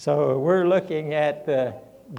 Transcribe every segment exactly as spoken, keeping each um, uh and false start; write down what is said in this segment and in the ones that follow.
So we're looking at the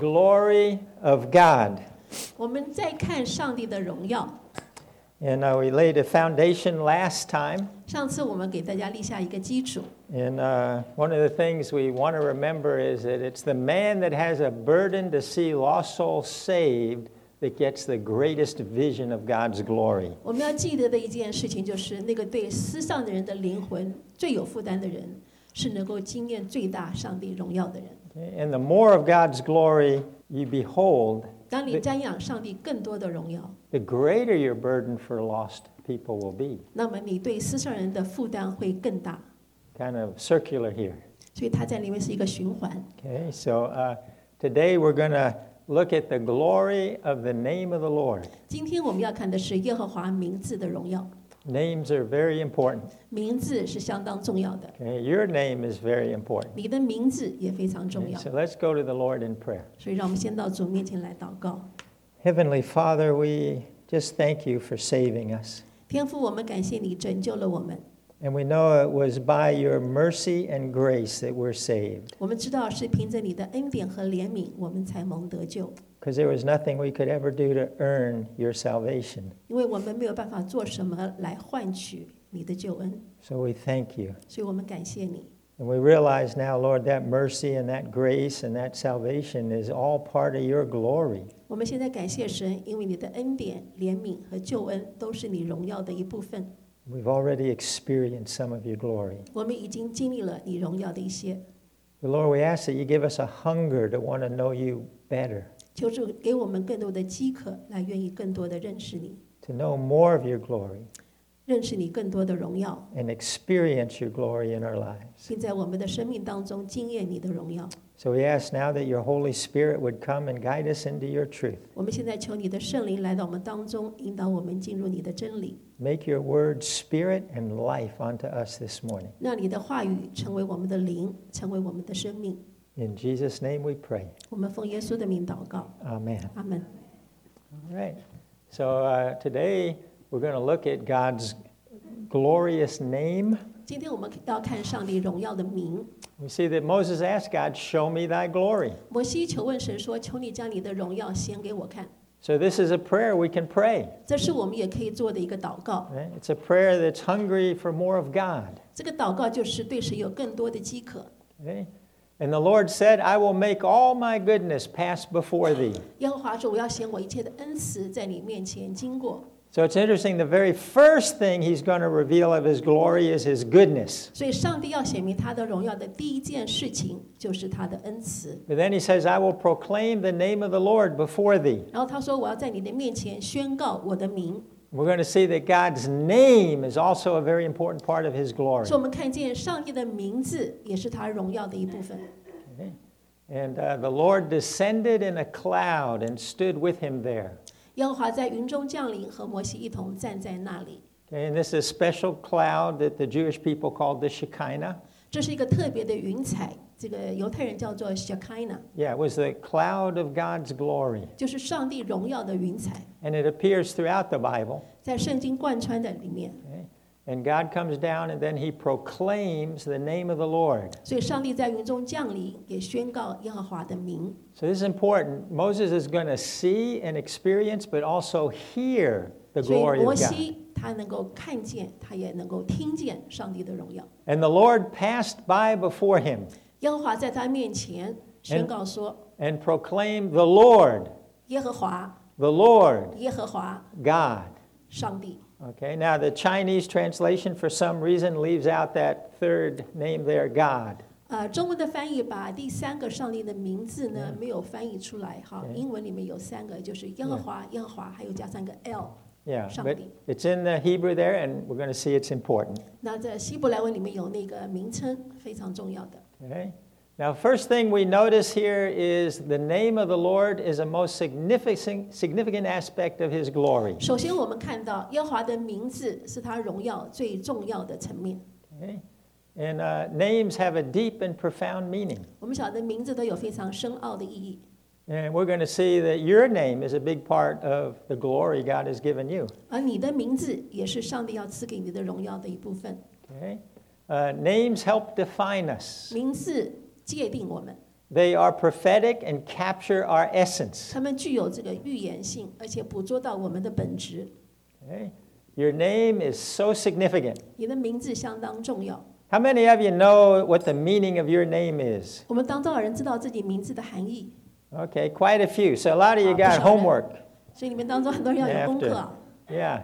glory of God. 我们在看上帝的荣耀。 And uh, we laid a foundation last time. 上次我们给大家立下一个基础。 And uh, one of the things we want to remember is that it's the man that has a burden to see lost souls saved that gets the greatest vision of God's glory. 我们要记得的一件事情就是，那个对世上的人的灵魂最有负担的人，是能够经验最大上帝荣耀的人。 Okay? And the more of God's glory you behold, 当你瞻仰上帝更多的荣耀， the greater your burden for lost people will be. 那么你对世上人的负担会更大。 Kind of circular here. 所以它在里面是一个循环。 Okay, so uh, today we're going to look at the glory of the name of the Lord. 今天我们要看的是耶和华名字的荣耀。 Names are very important. 名字是相当重要的。 Okay, your name is very important. 你的名字也非常重 Okay, 要。 so let's go to the Lord in prayer. 所以让我们先到主面前来祷告。 Heavenly Father, we just thank you for saving us. 天父，我们感谢你拯救了我们。 And we know it was by your mercy and grace that we're saved. 我们知道是凭着你的恩典和怜悯，我们才蒙得救。 Because there was nothing we could ever do to earn your salvation. 因为我们没有办法做什么来换取你的救恩， So we thank you. 所以我们感谢你。 And we realize now, Lord, that mercy and that grace and that salvation is all part of your glory. 我们现在感谢神，因为你的恩典、怜悯和救恩都是你荣耀的一部分。 We've already experienced some of your glory. 我们已经经历了你荣耀的一些。 But Lord, we ask that you give us a hunger to want to know you better, 求主给我们更多的饥渴，来愿意更多的认识你， to know more of your glory 认识你更多的荣耀， and experience your glory in our lives. 并在我们的生命当中经验你的荣耀。 So we ask now that your Holy Spirit would come and guide us into your truth. 我们现在求你的圣灵来到我们当中，引导我们进入你的真理， Make your word spirit and life unto us this morning. 让你的话语成为我们的灵，成为我们的生命。 In Jesus' name we pray. 我们奉耶稣的名祷告， Amen. 阿门。 All right. So uh, today we're going to look at God's glorious name. 今天我们要看上帝荣耀的名。 We see that Moses asked God, "Show me thy glory." 摩西求问神说：“求你将你的荣耀显给我看。 So this is a prayer we can pray. ” 这是我们也可以做的一个祷告。 Right? It's a prayer that's hungry for more of God. 这个祷告就是对神有更多的饥渴。 Okay? And the Lord said, "I will make all my goodness pass before thee." 耶和华说：“我要显我一切的恩慈在你面前经过。” So it's interesting, the very first thing he's going to reveal of his glory is his goodness. 所以上帝要显明他的荣耀的第一件事情就是他的恩慈。 But then he says, "I will proclaim the name of the Lord before thee." 然后他说：“我要在你的面前宣告我的名。” We're going to see that God's name is also a very important part of his glory. 所以我们看见上帝的名字也是他荣耀的一部分。 Okay? And uh, the Lord descended in a cloud and stood with him there. 耶和华在云中降临，和摩西一同站在那里。 Okay? And this is a special cloud that the Jewish people called the Shekinah. 这是一个特别的云彩，这个犹太人叫做 Shekinah， Yeah, it was the cloud of God's glory. 就是上帝荣耀的云彩， And it appears throughout the Bible. 在圣经贯穿的里面。 Okay? And God comes down and then he proclaims the name of the Lord. 所以上帝在云中降临，也宣告耶和华的名。 So this is important. Moses is going to see and experience, but also hear the 所以 glory 摩 of God. 西他能够看见，他也能够听见上帝的荣耀。 And the Lord passed by before him 耶和华在他面前宣告说 and proclaimed, "The Lord, 耶和华， the Lord, 耶和华， God." 上帝。 Okay, now the Chinese translation for some reason leaves out that third name there, God. 呃，中文的翻译把第三个上帝的名字呢没有翻译出来。哈，英文里面有三个，就是耶和华、耶和华，还有加上个 L。 Yeah, but 上帝。 it's in the Hebrew there, and we're going to see it's important. 那在希伯来文里面有那个名称，非常重要的。 Okay? Now, first thing we notice here is the name of the Lord is a most significant, significant aspect of his glory. 首先，我们看到耶和华的名字是他荣耀最重要的层面。 Okay? And uh, names have a deep and profound meaning. 我们晓得名字都有非常深奥的意义。 And we're going to see that your name is a big part of the glory God has given you. 而你的名字也是上帝要赐给你的荣耀的一部分。 Okay? Uh, names help define us. 名字界定我们。 They are prophetic and capture our essence. 他们具有这个预言性，而且捕捉到我们的本质。 Okay? Your name is so significant. 你的名字相当重要。 How many of you know what the meaning of your name is? 我们当中有人知道自己名字的含义， Okay, quite a few. So a lot of you 好，不 got 少人。 homework. 所以你们当中很多人要 You 有 have 功课 to. 啊。 Yeah.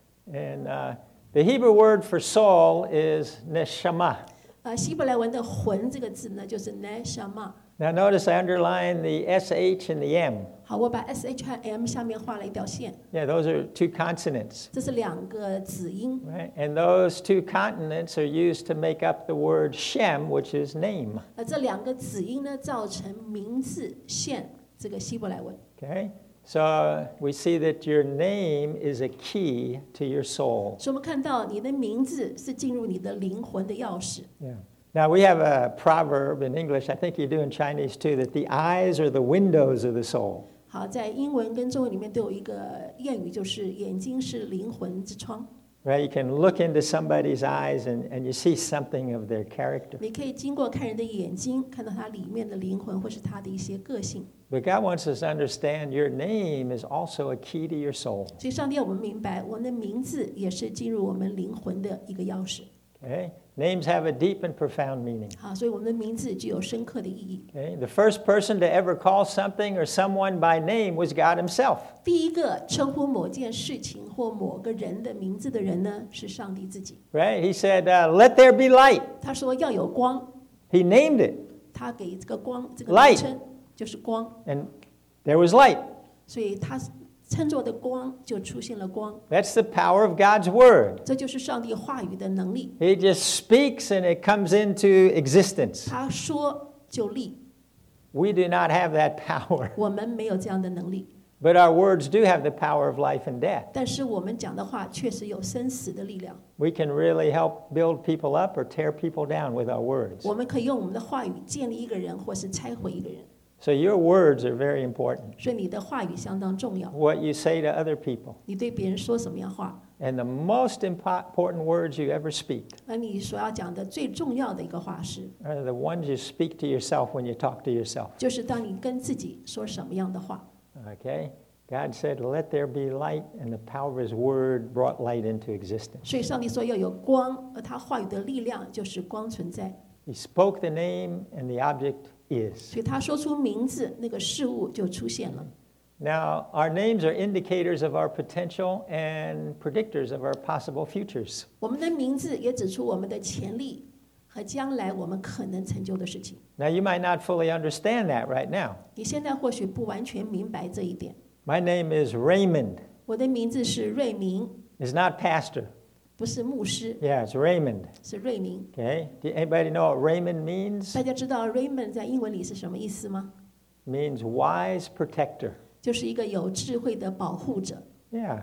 And uh, the Hebrew word for soul is neshama. 呃，希伯来文的魂这个字呢，就是 neshama。 Now notice I underline the S H and the M. 好，我把 S H 和 M 下面画了一条线， Yeah, those are two consonants, 这是两个子音。 right? And those two consonants are used to make up the word Shem, which is name. 呃，这两个子音呢，造成名字现这个希伯来文。 Okay? So we see that your name is a key to your soul. 所以我们看到你的名字是进入你的灵魂的钥匙。 Yeah. Now we have a proverb in English, I think you do in Chinese too, that the eyes are the windows of the soul. 好，在英文跟中文里面都有一个谚语，就是眼睛是灵魂之窗。 Right? You can look into somebody's eyes and, and you see something of their character. 你可以经过看人的眼睛，看到他里面的灵魂，或是他的一些个性。 But God wants us to understand your name is also a key to your soul. 所以上帝要我们明白，我们的名字也是进入我们灵魂的一个钥匙。 Okay? Names have a deep and profound meaning. 好，所以我们的名字具有深刻的意义。 Okay? The first person to ever call something or someone by name was God himself. 第一个称呼某件事情或某个人的名字的人呢，是上帝自己。 Right? He said, uh, let there be light. 他说要有光， He named it. 他给这个光这个 Light 名称就是光， And there was light. 所以他称作的光就出现了光。 That's the power of God's word. 这就是上帝话语的能力。 He just speaks and it comes into existence. 他说就立， We do not have that power. 我们没有这样的能力， But our words do have the power of life and death. 但是我们讲的话确实有生死的力量。 We can really help build people up or tear people down with our words. 我们可以用我们的话语建立一个人，或是拆毁一个人。 So your words are very important. 所以你的话语相当重要。 What you say to other people. 你对别人说什么样话， And the most impo- important words you ever speak 而你所要讲的最重要的一个话是， are the ones you speak to yourself when you talk to yourself. 就是当你跟自己说什么样的话。 Okay? God said, let there be light, and the power of his word brought light into existence. 所以上帝说要有光，而他话语的力量就是光存在。 He spoke the name, and the object is. 所以他说出名字，那个事物就出现了。 Now, our names are indicators of our potential and predictors of our possible futures. 我们的名字也指出我们的潜力和将来我们可能成就的事情。 Now, you might not fully understand that right now. 你现在或许不完全明白这一点。 My name is Raymond. 我的名字是瑞明， It's not pastor. 不是牧师， Yeah, it's Raymond. 是瑞明。 Okay? Do anybody know what Raymond means? 大家知道 Raymond 在英文里是什么意思吗？ It means wise protector. 就是一个有智慧的保护者。 Yeah.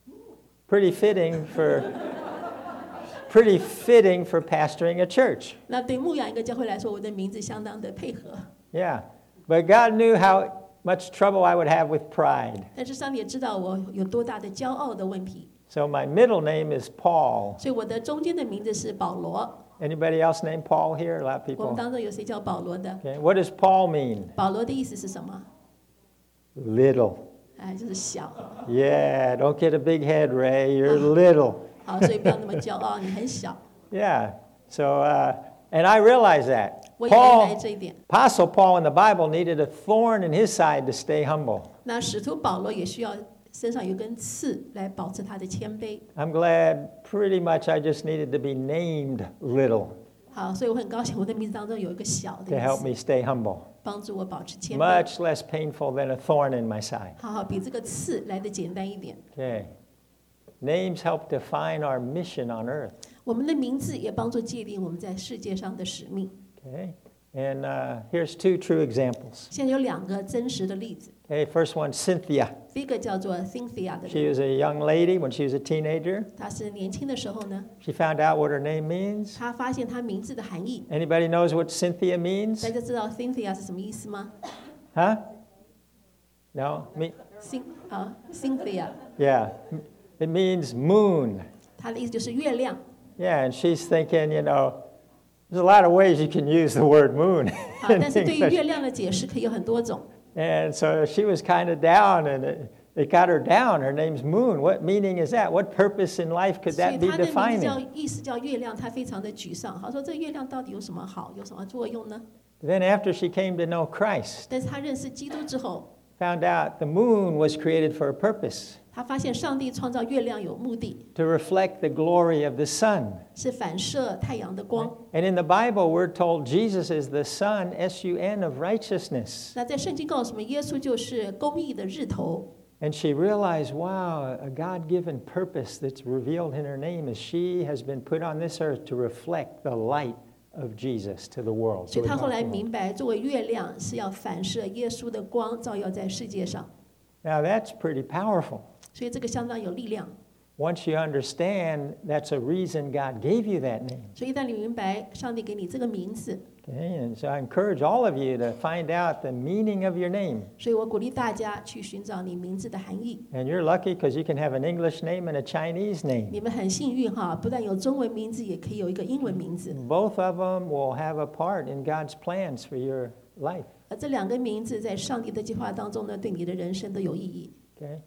Pretty fitting for pretty fitting for pastoring a church. 那对牧养一个教会来说，我的名字相当的配合。 Yeah. But God knew how much trouble I would have with pride. 但是上帝也知道我有多大的骄傲的问题， So my middle name is Paul. 所以我的中间的名字是保罗。 Anybody else named Paul here? A lot of 我们 people. 当中有谁叫保罗的？ Okay. What does Paul mean? 保罗的意思是什么？ Little. 哎，就是小。 Yeah, don't get a big head, Ray. You're little. 好，所以不要那么骄傲，你很小。 Yeah. So, uh, and I realize that. 我也明白 Paul, 这一点。 Apostle Paul in the Bible needed a thorn in his side to stay humble. 那使徒保罗也需要身上有根刺来保持他的谦卑。 I'm glad pretty much I just needed to be named little 好，所以我很高兴我的名字当中有一个小 to 的意 help 思， me stay humble. 帮助我保持谦卑。 Much less painful than a thorn in my side. 好好，比这个刺来的简单一点。 Okay. Names help define our mission on earth. 我们的名字也帮助界定我们在世界上的使命。 Okay. And uh, here's two true examples. 现在有两个真实的例子， Okay. First one, Cynthia. 第一个叫做 Cynthia 的 She 人， was a young lady when she was a teenager. 她是年轻的时候呢， She found out what her name means. 她发现她名字的含义。 Anybody knows what Cynthia 大 means? 家知道 Cynthia 是什么意思吗 Huh? No? Me? ？Cyn 啊，Cynthia， Yeah. It means moon. 它的意思就是月亮。 Yeah, and she's thinking, you know, There's a lot of ways you can use the word moon. 啊，但是对于月亮的解释可以有很多种。 And so she was kind of down, and it, it got her down. Her name's Moon. What meaning is that? What purpose in life could 所以 that be 他的名字 defining? 叫意思叫月亮，他非常的沮丧。好说这月亮到底有什么好，有什么作用呢？ Then after she came to know Christ, 但是他认识基督之后， found out the moon was created for a purpose, 他发现上帝创造月亮有目的， to reflect the glory of the sun. 是反射太阳的光。 And in the Bible, we're told Jesus is the sun, S U N, of righteousness. 那在圣经告诉我们，耶稣就是公义的日头。 And she realized, wow, a God-given purpose that's revealed in her name is she has been put on this earth to reflect the light of Jesus to the world. 所 to 以 the 他后来 gospel. 明白，作为月亮是要反射耶稣的光，照耀在世界上。 Now that's pretty powerful. 所以这个相当有力量。 Once you understand, that's a reason God gave you that name. 所以一旦你明白上帝给你这个名字， Okay, and so I encourage all of you to find out the meaning of your name. 所以我鼓励大家去寻找你名字的含义。 And you're lucky because you can have an English name and a Chinese name. 你们很幸运哈，不但有中文名字，也可以有一个英文名字。 Both of them will have a part in God's plans for your life. 而这两个名字在上帝的计划当中呢，对你的人生都有意义。 Okay?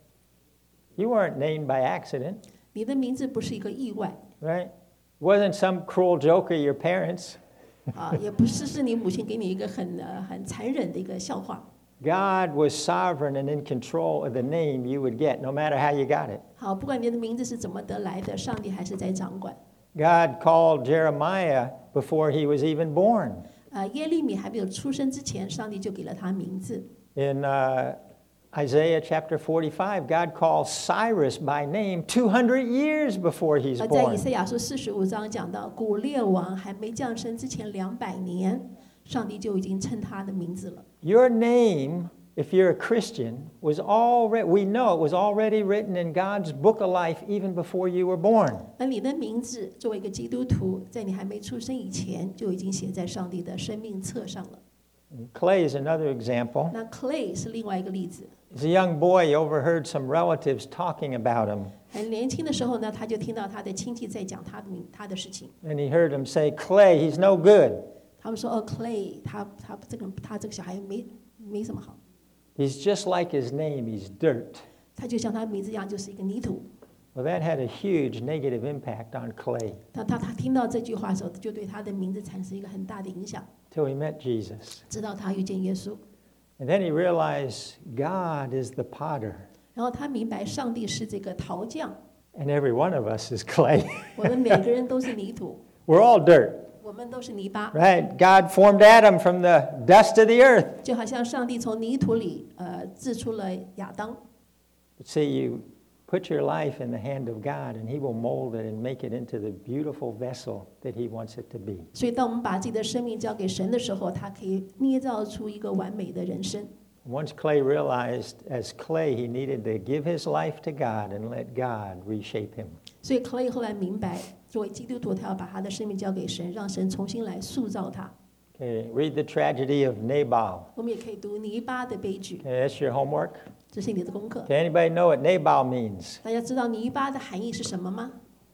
You weren't named by accident, 你的名字不是一个意外 right? It wasn't some cruel joke of your parents. 啊，也不是是你母亲给你一个很呃很残忍的一个笑话。 God was sovereign and in control of the name you would get, no matter how you got it. 好，不管你的名字是怎么得来的，上帝还是在掌管。 God called Jeremiah before he was even born. 啊，耶利米还没有出生之前，上帝就给了他名字。 In uh, Isaiah chapter forty-five, God called Cyrus by name two hundred years before he's 而在以 born. 赛亚书四十五章讲到，古列王还没降生之前两百年，上帝就已经称他的名字了。 Your name, if you're a Christian, was already, we know it was already written in God's book of life even before you were born. 而你的名字作为一个基督徒，在你还没出生以前，就已经写在上帝的生命册上了。 Clay is another example. 那 Clay 是另外一个例子。 As a young boy, he overheard some relatives talking about him. 很年轻的时候呢，他就听到他的亲戚在讲他的名他的事情。 And he heard him say, Clay, he's no good. 他们说：“哦，Clay，他他这个他这个小孩没没什么好， He's just like his name, he's dirt. 他就像他名字一样，就是一个泥土。” Well, that had a huge negative impact on Clay 当他他听到这句话的时候，就对他的名字产生一个很大的影响。 till he met Jesus. 直到他遇见耶稣， And then he realized God is the potter, 然后他明白上帝是这个陶匠， and every one of us is clay. 我们每个人都是泥土， We're all dirt, 我们都是泥巴， right? God formed Adam from the dust of the earth. 就好像上帝从泥土里呃制出了亚当。 But see, you put your life in the hand of God, and he will mold it and make it into the beautiful vessel that he wants it to be. 所以，当我们把自己的生命交给神的时候，他可以捏造出一个完美的人生。 Once Clay realized, as clay, he needed to give his life to God and let God reshape him. 所以 Clay 后来明白，作为基督徒，他要把他的生命交给神，让神重新来塑造他。 Okay, read the tragedy of Nabal. 我们也可以读泥巴的悲剧， Okay, that's your homework. 这是你的功课。 Okay, anybody know what Nabal means? 大家知道泥巴的含义是什么吗？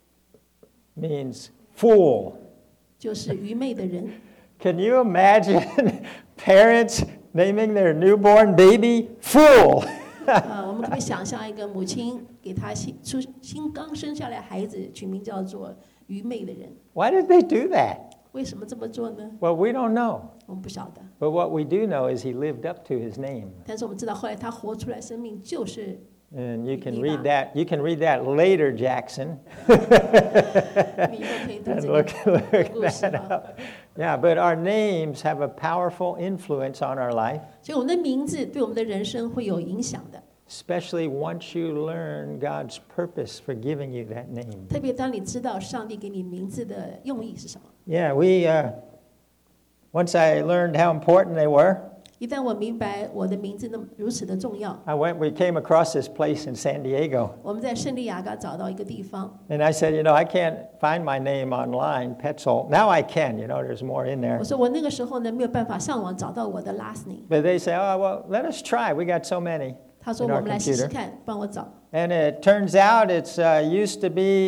Means fool. 就是愚昧的人。 Can you imagine parents naming their newborn baby fool? 呃，我们可不可以想象一个母亲给他新出新刚生下来孩子取名叫做愚昧的人？ Why did they do that? 为什么这么做呢？ Well, we don't know. 我们不晓得。 But what we do know is he lived up to his name. 但是我们知道，后来他活出来生命就是， And you can read that. You can read that later, Jackson. 你以后可以读 And 这 look, 个 look 故事 that 啊。 up. Yeah, but our names have a powerful influence on our life, 所以我们的名字对我们的人生会有影响的。 especially once you learn God's purpose for giving you that name. 特别当你知道上帝给你名字的用意是什么。 Yeah, we, uh, once I learned how important they were, 一旦我明白我的名字那么如此的重要， I went, we came across this place in San Diego. 我们在圣地亚哥找到一个地方， And I said, you know, I can't find my name online, Petzl. Now I can, you know, there's more in there. 我说我那个时候呢没有办法上网找到我的 last name。 But they say, oh, well, let us try. We got so many. 他说 In 我 our 们来试试 computer. 看，帮我找。 And it turns out it's uh, used to be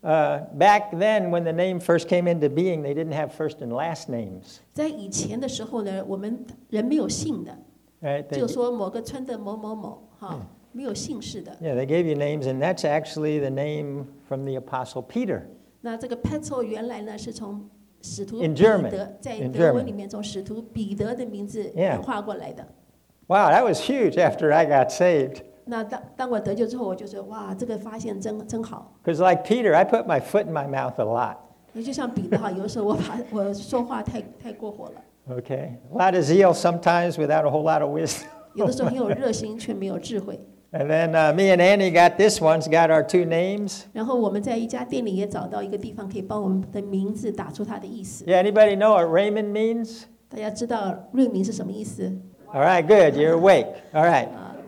uh, back then when the name first came into being, they didn't have first and last names. 在以前的时候呢，我们人没有姓的， Right? They, 就说某个村的某某某，哈，没有姓氏的。 yeah, they gave you names, and that's actually the name from the Apostle Peter. 那这个 Petro 原来呢是从使徒 In 彼 German. 得，在 In 德 German. 文里面从使徒彼得的名字 Yeah. 演化过来的。 Wow, that was huge after I got saved. 那当当我得救之后，我就说哇，这个发现真真好。 Because like Peter, I put my foot in my mouth a lot. 也就像彼得哈，有的时候我把我说话太太过火了， Okay? A lot of zeal sometimes without a whole lot of wisdom. 有的时候很有热心，却没有智慧。 And then uh, me and Annie got this one's got our two names. 然后我们在一家店里也找到一个地方，可以帮我们的名字打出它的意思。 Yeah, anybody know what Raymond means? 大家知道瑞明是什么意思？ All right, good. You're awake. All right.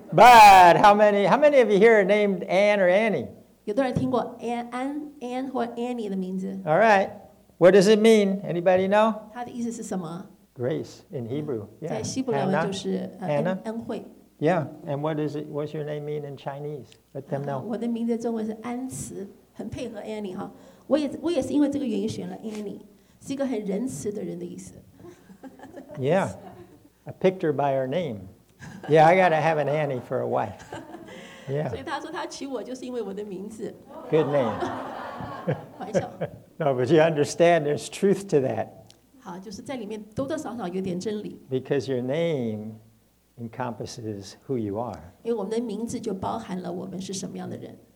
But how many how many of you here are named Ann or Annie? 有的人听过 Ann、安、Ann 或 Annie 的名字， All right. What does it mean? Anybody know? 它的意思是什么？ Grace in Hebrew. 在 Yeah. 希伯来文就 Hannah? 是呃 Hannah？ 恩恩惠。 Yeah. And what does it what's your name mean in Chinese? Let them 啊 know. 我的名字中文是安慈，很配合 Annie 哈。我也我也是因为这个原因选了 Annie，是一个很仁慈的人的意思。 Yeah. I picked her by her name. Yeah, I got to have an Annie for a wife. 所 Yeah. 以他说他娶我就是因为我的名字， Good name. 玩笑。 No, but you understand there's truth to that 好，就是在里面多多少少有点真理， because your name encompasses who you are. 因为我们的名字就包含了我们是什么样的人。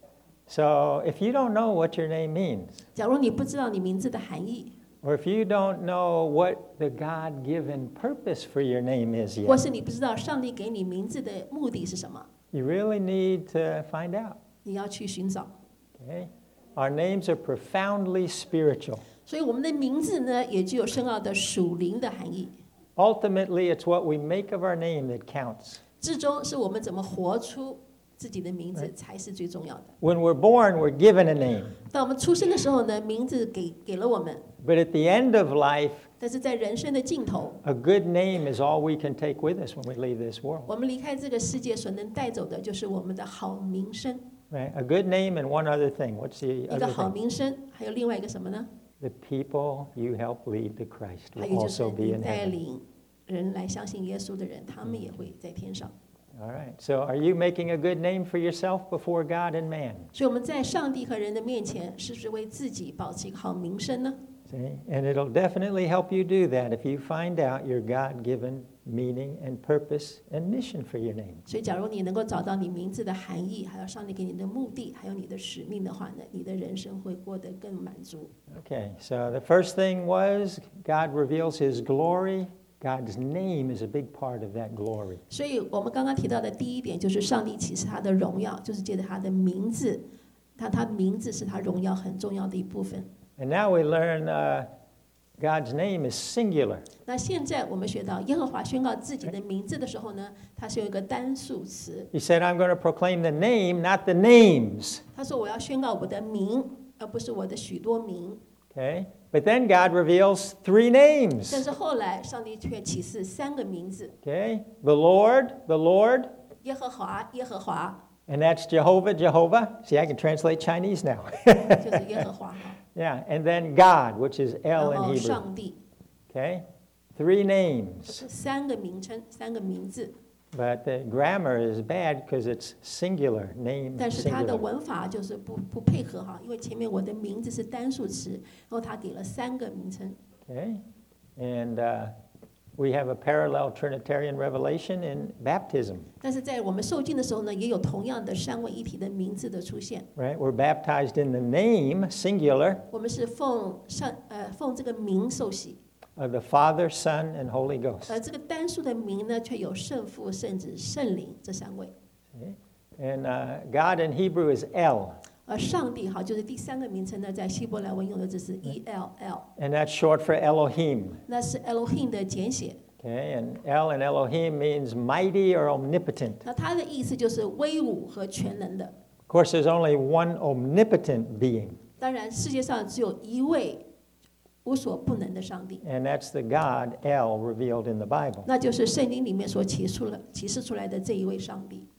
So if you don't know what your name means, 假如你不知道你名字的含义， or if you don't know what the God-given purpose for your name is 或 yet, 是你不知道上帝给你名字的目的是什么， you really need to find out. 你要去寻找。 Okay? Our names are profoundly spiritual. 所以我们的名字呢，也具有深奥的属灵的含义。 Ultimately, it's what we make of our name that counts. 至终是我们怎么活出自己的名字才是最重要的。 When we're born, we're given a name. 当我们出生的时候呢，名字给给了我们， But at the end of life, 但是在人生的尽头， a good name is all we can take with us when we leave this world. 我们离开这个世界所能带走的就是我们的好名声。 Right? A good name and one other thing. What's the 一 other 个好 thing? 名声，还有另外一个什么呢？ The people you help lead to Christ 还 will 有就是 also be 你 in 带 heaven. 领人来相信耶稣的人，他们也会在天上。 All right. So are you making a good name for yourself before God and man? 所以我们在上帝和人的面前，是不是为自己保持一个好名声呢？ See? And it'll definitely help you do that if you find out your God-given meaning and purpose and mission for your name. 所以，假如你能够找到你名字的含义，还有上帝给你的目的，还有你的使命的话呢，你的人生会过得更满足。 Okay. So the first thing was God reveals his glory. God's name is a big part of that glory. 所以我们刚刚提到的第一点就是上帝启示他的荣耀，就是借着他的名字，他他名字是他荣耀很重要的一部分。 And now we learn uh, God's name is singular. 那现在我们学到耶和华宣告自己的名字的时候呢，他是用一个单数词， He said, I'm going to proclaim the name, not the names. 他说我要宣告我的名，而不是我的许多名。 Okay? But then God reveals three 但 names. 是后来上帝却启示三个名字： Okay? The Lord, the Lord, 耶和华，耶和华， and that's Jehovah, Jehovah. See, I can translate Chinese now. 就是耶和华哈。 Yeah, and then God, which is 然 El in 后 Hebrew. 上帝， Okay? Three 这 names. 是三个名称，三个名字。 But the grammar is bad because it's singular, name 但是它的 singular. 文法就是不不配合哈，因为前面我的名字是单数词，然后他给了三个名称。 Okay? And uh, we have a parallel Trinitarian revelation in baptism. 但是在我们受浸的时候呢，也有同样的三位一体的名字的出现。 Right? We're baptized in the name, singular, 我们是奉上呃奉这个名受洗， of the Father, Son, and Holy Ghost. 而这个单数的名呢，却有圣父、圣子、圣灵这三位。 Okay? And uh, God in Hebrew is El, 而上帝哈，就是第三个名称呢，在希伯来文用的字是 E L L， and that's short for Elohim. 那是 Elohim 的简写。 Okay? And El in Elohim means mighty or omnipotent. 那它的意思就是威武和全能的。 Of course, there's only one omnipotent being, 当然，世界上只有一位无所不能的上帝， and that's the God El revealed in the Bible. 那就是圣经里面所启出了启示出来的这一位上帝。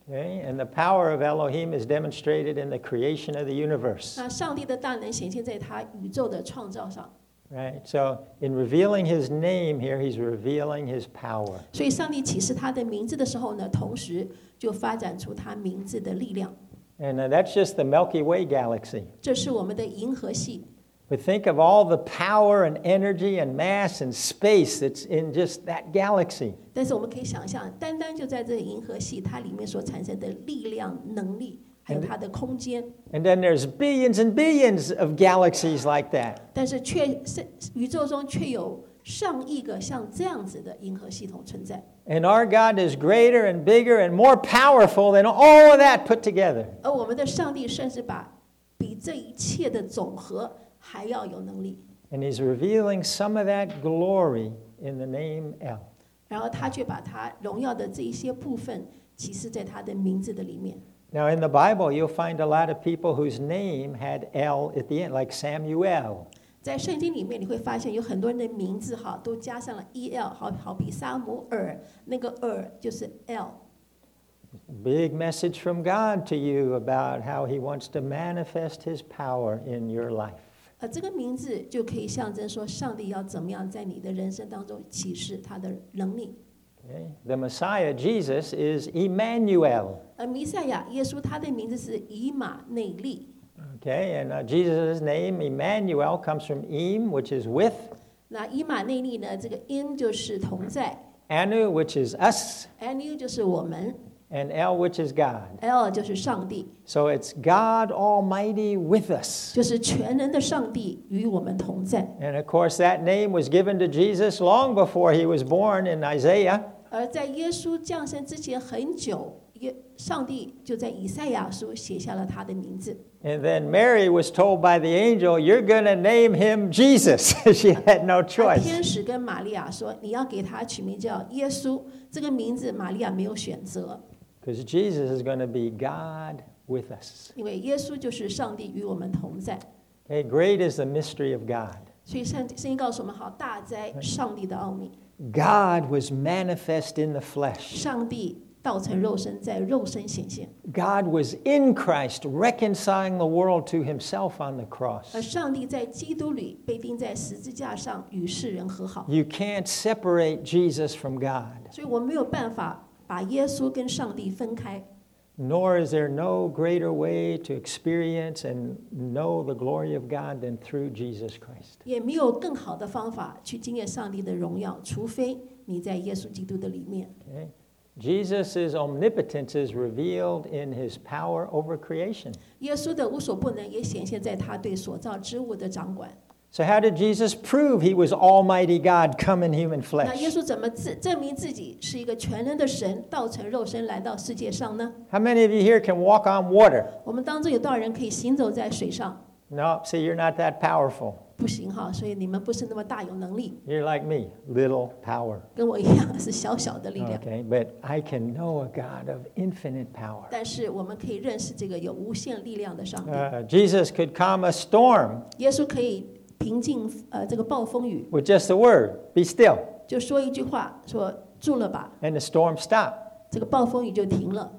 Okay? And the power of Elohim is demonstrated in the creation of the universe. 那上帝的大能显现在他宇宙的创造上。 Right? So in revealing his name here, he's revealing his power. 所以上帝启示他的名字的时候呢，同时就发展出他名字的力量。 And uh, that's just the Milky Way galaxy. 这是我们的银河系。 But think of all the power and energy and mass and space that's in just that galaxy. 但是我们可以想象，单单就在这个银河系，它里面所产生的力量、能力，还有它的空间。 And then there's billions and billions of galaxies like that. 但是却是宇宙中却有上亿个像这样子的银河系统存在。 And our God is greater and bigger and more powerful than all of that put together. 而我们的上帝甚至把比这一切的总和还要有能力。 And he's revealing some of that glory in the name El. 然后他却把他荣耀的这一些部分启示在他的名字的里面。 Now in the Bible, you'll find a lot of people whose name had El at the end, like Samuel. 在圣经里面，你会发现有很多人的名字哈都加上了 el， 好好比撒母耳，那个耳就是 l。 Big message from God to you about how he wants to manifest his power in your life. 呃，这个名字就可以象征说，上帝要怎么样在你的人生当中启示他的能力。 Okay? The Messiah, Jesus, is Emmanuel. 而弥赛亚耶稣，他的名字是以马内利。 Okay, and uh, Jesus' name, Emmanuel, comes from Em, which is with, 那以马内利呢，这个 in 就是同在 Anu, which is us, ，anu 就是我们 and El, which is God. ，l 就是上帝， So it's God Almighty with us. 就是全能的上帝与我们同在。 And of course, that name was given to Jesus long before he was born in Isaiah. 而在耶稣降生之前很久，耶上帝就在以赛亚书写下了他的名字。 And then Mary was told by the angel, "You're going to name him Jesus." She had no 而 choice. 天使跟玛利亚说：“你要给他取名叫耶稣。”这个名字玛利亚没有选择， Because Jesus is going to be God with us. 因为耶稣就是上帝与我们同在。 Okay, great is the mystery of God. 所以圣圣经告诉我们：好，大哉上帝的奥秘。 God was manifest in the flesh. 上帝道成肉身，在肉身显现。 God was in Christ reconciling the world to himself on the cross. 而上帝在基督里被钉在十字架上，与世人和好。 You can't separate Jesus from God. 所以我没有办法把耶稣跟上帝分开。 Nor is there no greater way to experience and know the glory of God than through Jesus Christ. 也没有更好的方法去经验上帝的荣耀，除非你在耶稣基督的里面。 Okay? Jesus' omnipotence is revealed in his power over creation. 耶稣的无所不能也显现在他对所造之物的掌管。 So how did Jesus prove he was Almighty God come in human 那耶 flesh? 稣怎么自证明自己是一个全能的神，道成肉身来到世界上呢？ How many of you here can walk on water? 我们当中有多少人可以行走在水上？ No, see, you're not that powerful. 不行哈，所以你们不是那么大有能力， You're like me, little power. 跟我一样是小小的力量。 Okay, but I can know a God of infinite power. 但是我们可以认识这个有无限力量的上帝。 Uh, Jesus could calm a storm 耶稣可以平静呃这个暴风雨， with just a word, be still, 就说一句话，说住了吧， and the storm stopped. 这个暴风雨就停了。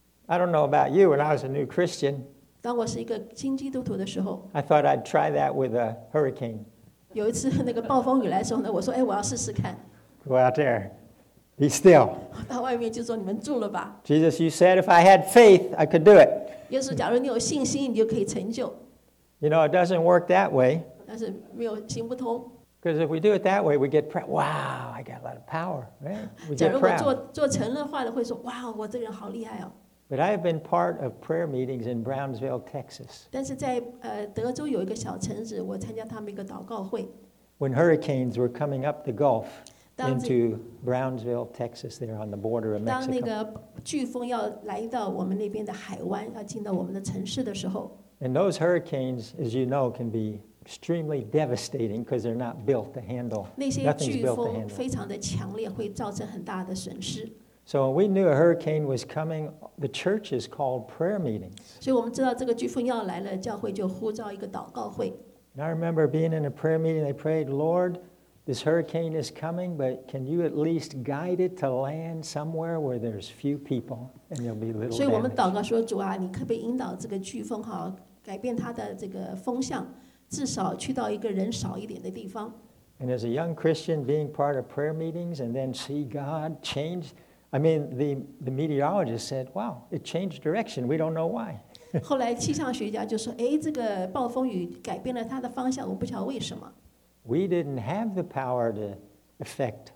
I don't know about you, when I was a new Christian, 当我是一个新基督徒的时候， I thought I'd try that with a hurricane. 有一次那个暴风雨来的时候呢，我说：“哎，我要试试看。 Go out there, be still. ” 到外面就说：“你们住了吧。 Jesus, you said if I had faith, I could do it. ” 耶稣，假如你有信心，你就可以成就。 You know, it doesn't work that way. 但是没有行不通。 Because if we do it that way, we get proud. Wow, I got a lot of power, right? We 假 get 如我做 proud. 做成了话的，会说：“哇，我这人好厉害哦。” But I have been part of prayer meetings in Brownsville, Texas, 但是在呃德州有一个小城市，我参加他们一个祷告会， when hurricanes were coming up the Gulf 当这 into Brownsville, Texas, there on the border of 当那 Mexico. 个飓风要来到我们那边的海湾，要进到我们的城市的时候， And those hurricanes, as you know, can be extremely devastating because they're not built to handle. 那些 Nothing's 飓 built to 风 handle. 非常的强烈，会造成很大的损失。 So when we knew a hurricane was coming, the churches called prayer meetings. 所以我们知道这个飓风要来了，教会就呼召一个祷告会。 And I remember being in a prayer meeting, they prayed, Lord, this hurricane is coming, but can you at least guide it to land somewhere where there's few people and there'll be little 所以我们 damage? 祷告说，主啊，你可不可以引导这个飓风哈，改变它的这个风向，至少去到一个人少一点的地方。 And as a young Christian, being part of prayer meetings and then see God change, I mean, the, the meteorologist said, wow, it changed direction. We don't know why. 后来气象学家就说，哎，这个暴风雨改变了它的方向，我不晓得为什么。 We didn't have the power to affect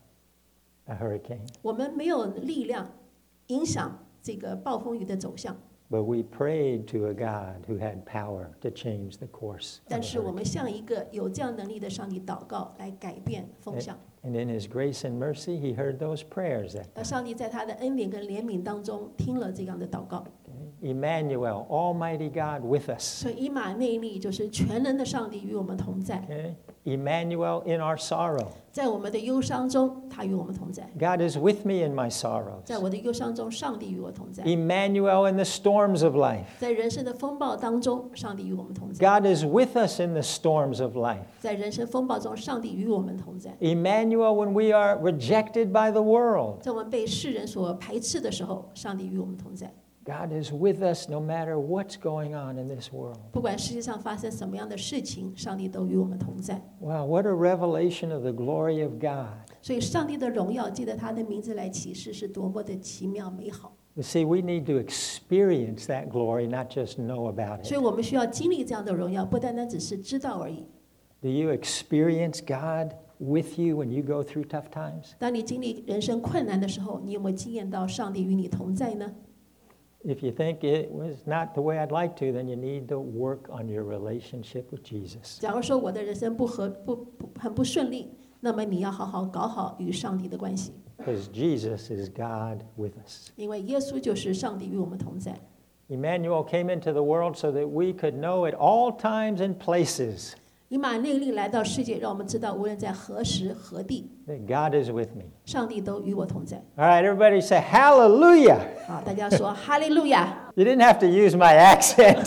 a hurricane, 我们没有力量影响这个暴风雨的走向， but we prayed to a God who had power to change the course. 但是我们向一个有这样能力的上帝祷告，来改变风向。 And in His grace and mercy, He heard those prayers. That 而上帝在他的恩典跟怜悯当中听了这样的祷告。 Emmanuel, Almighty God with us. 所以以马内利就是全能的上帝与我们同在， Okay? Emmanuel in our sorrow. 在我们的忧伤中，他与我们同在。 God is with me in my sorrows. 在我的忧伤中，上帝与我同在。 Emmanuel in the storms of life. 在人生的风暴当中，上帝与我们同在。 God is with us in the storms of life. 在人生风暴中，上帝与我们同在。 Emmanuel when we are rejected by the world. 在我们被世人所排斥的时候，上帝与我们同在。 God is with us no matter what's going on in this world. 不管世界上发生什么样的事情，上帝都与我们同在。 Wow, what a revelation of the glory of God. 所以，上帝的荣耀借着他的名字来启示，是多么的奇妙美好。 You see, we need to experience that glory, not just know about 所以 it. 我们需要经历这样的荣耀，不单单只是知道而已。 Do you experience God with you when you go through tough times? 当你经历人生困难的时候，你有没有经验到上帝与你同在呢？ If you think it was not the way I'd like to, then you need to work on your relationship with Jesus. 假如说我的人生不合不不很不顺利，那么你要好好搞好与上帝的关系， Because Jesus is God with us. 因为耶稣就是上帝与我们同在。 Emmanuel came into the world so that we could know at all times and places 以马内利来到世界，让我们知道无论在何时何地， that God is with me. 上帝都与我同在。 All right, everybody say hallelujah. 好，大家说哈利路亚。 You didn't have to use my accent.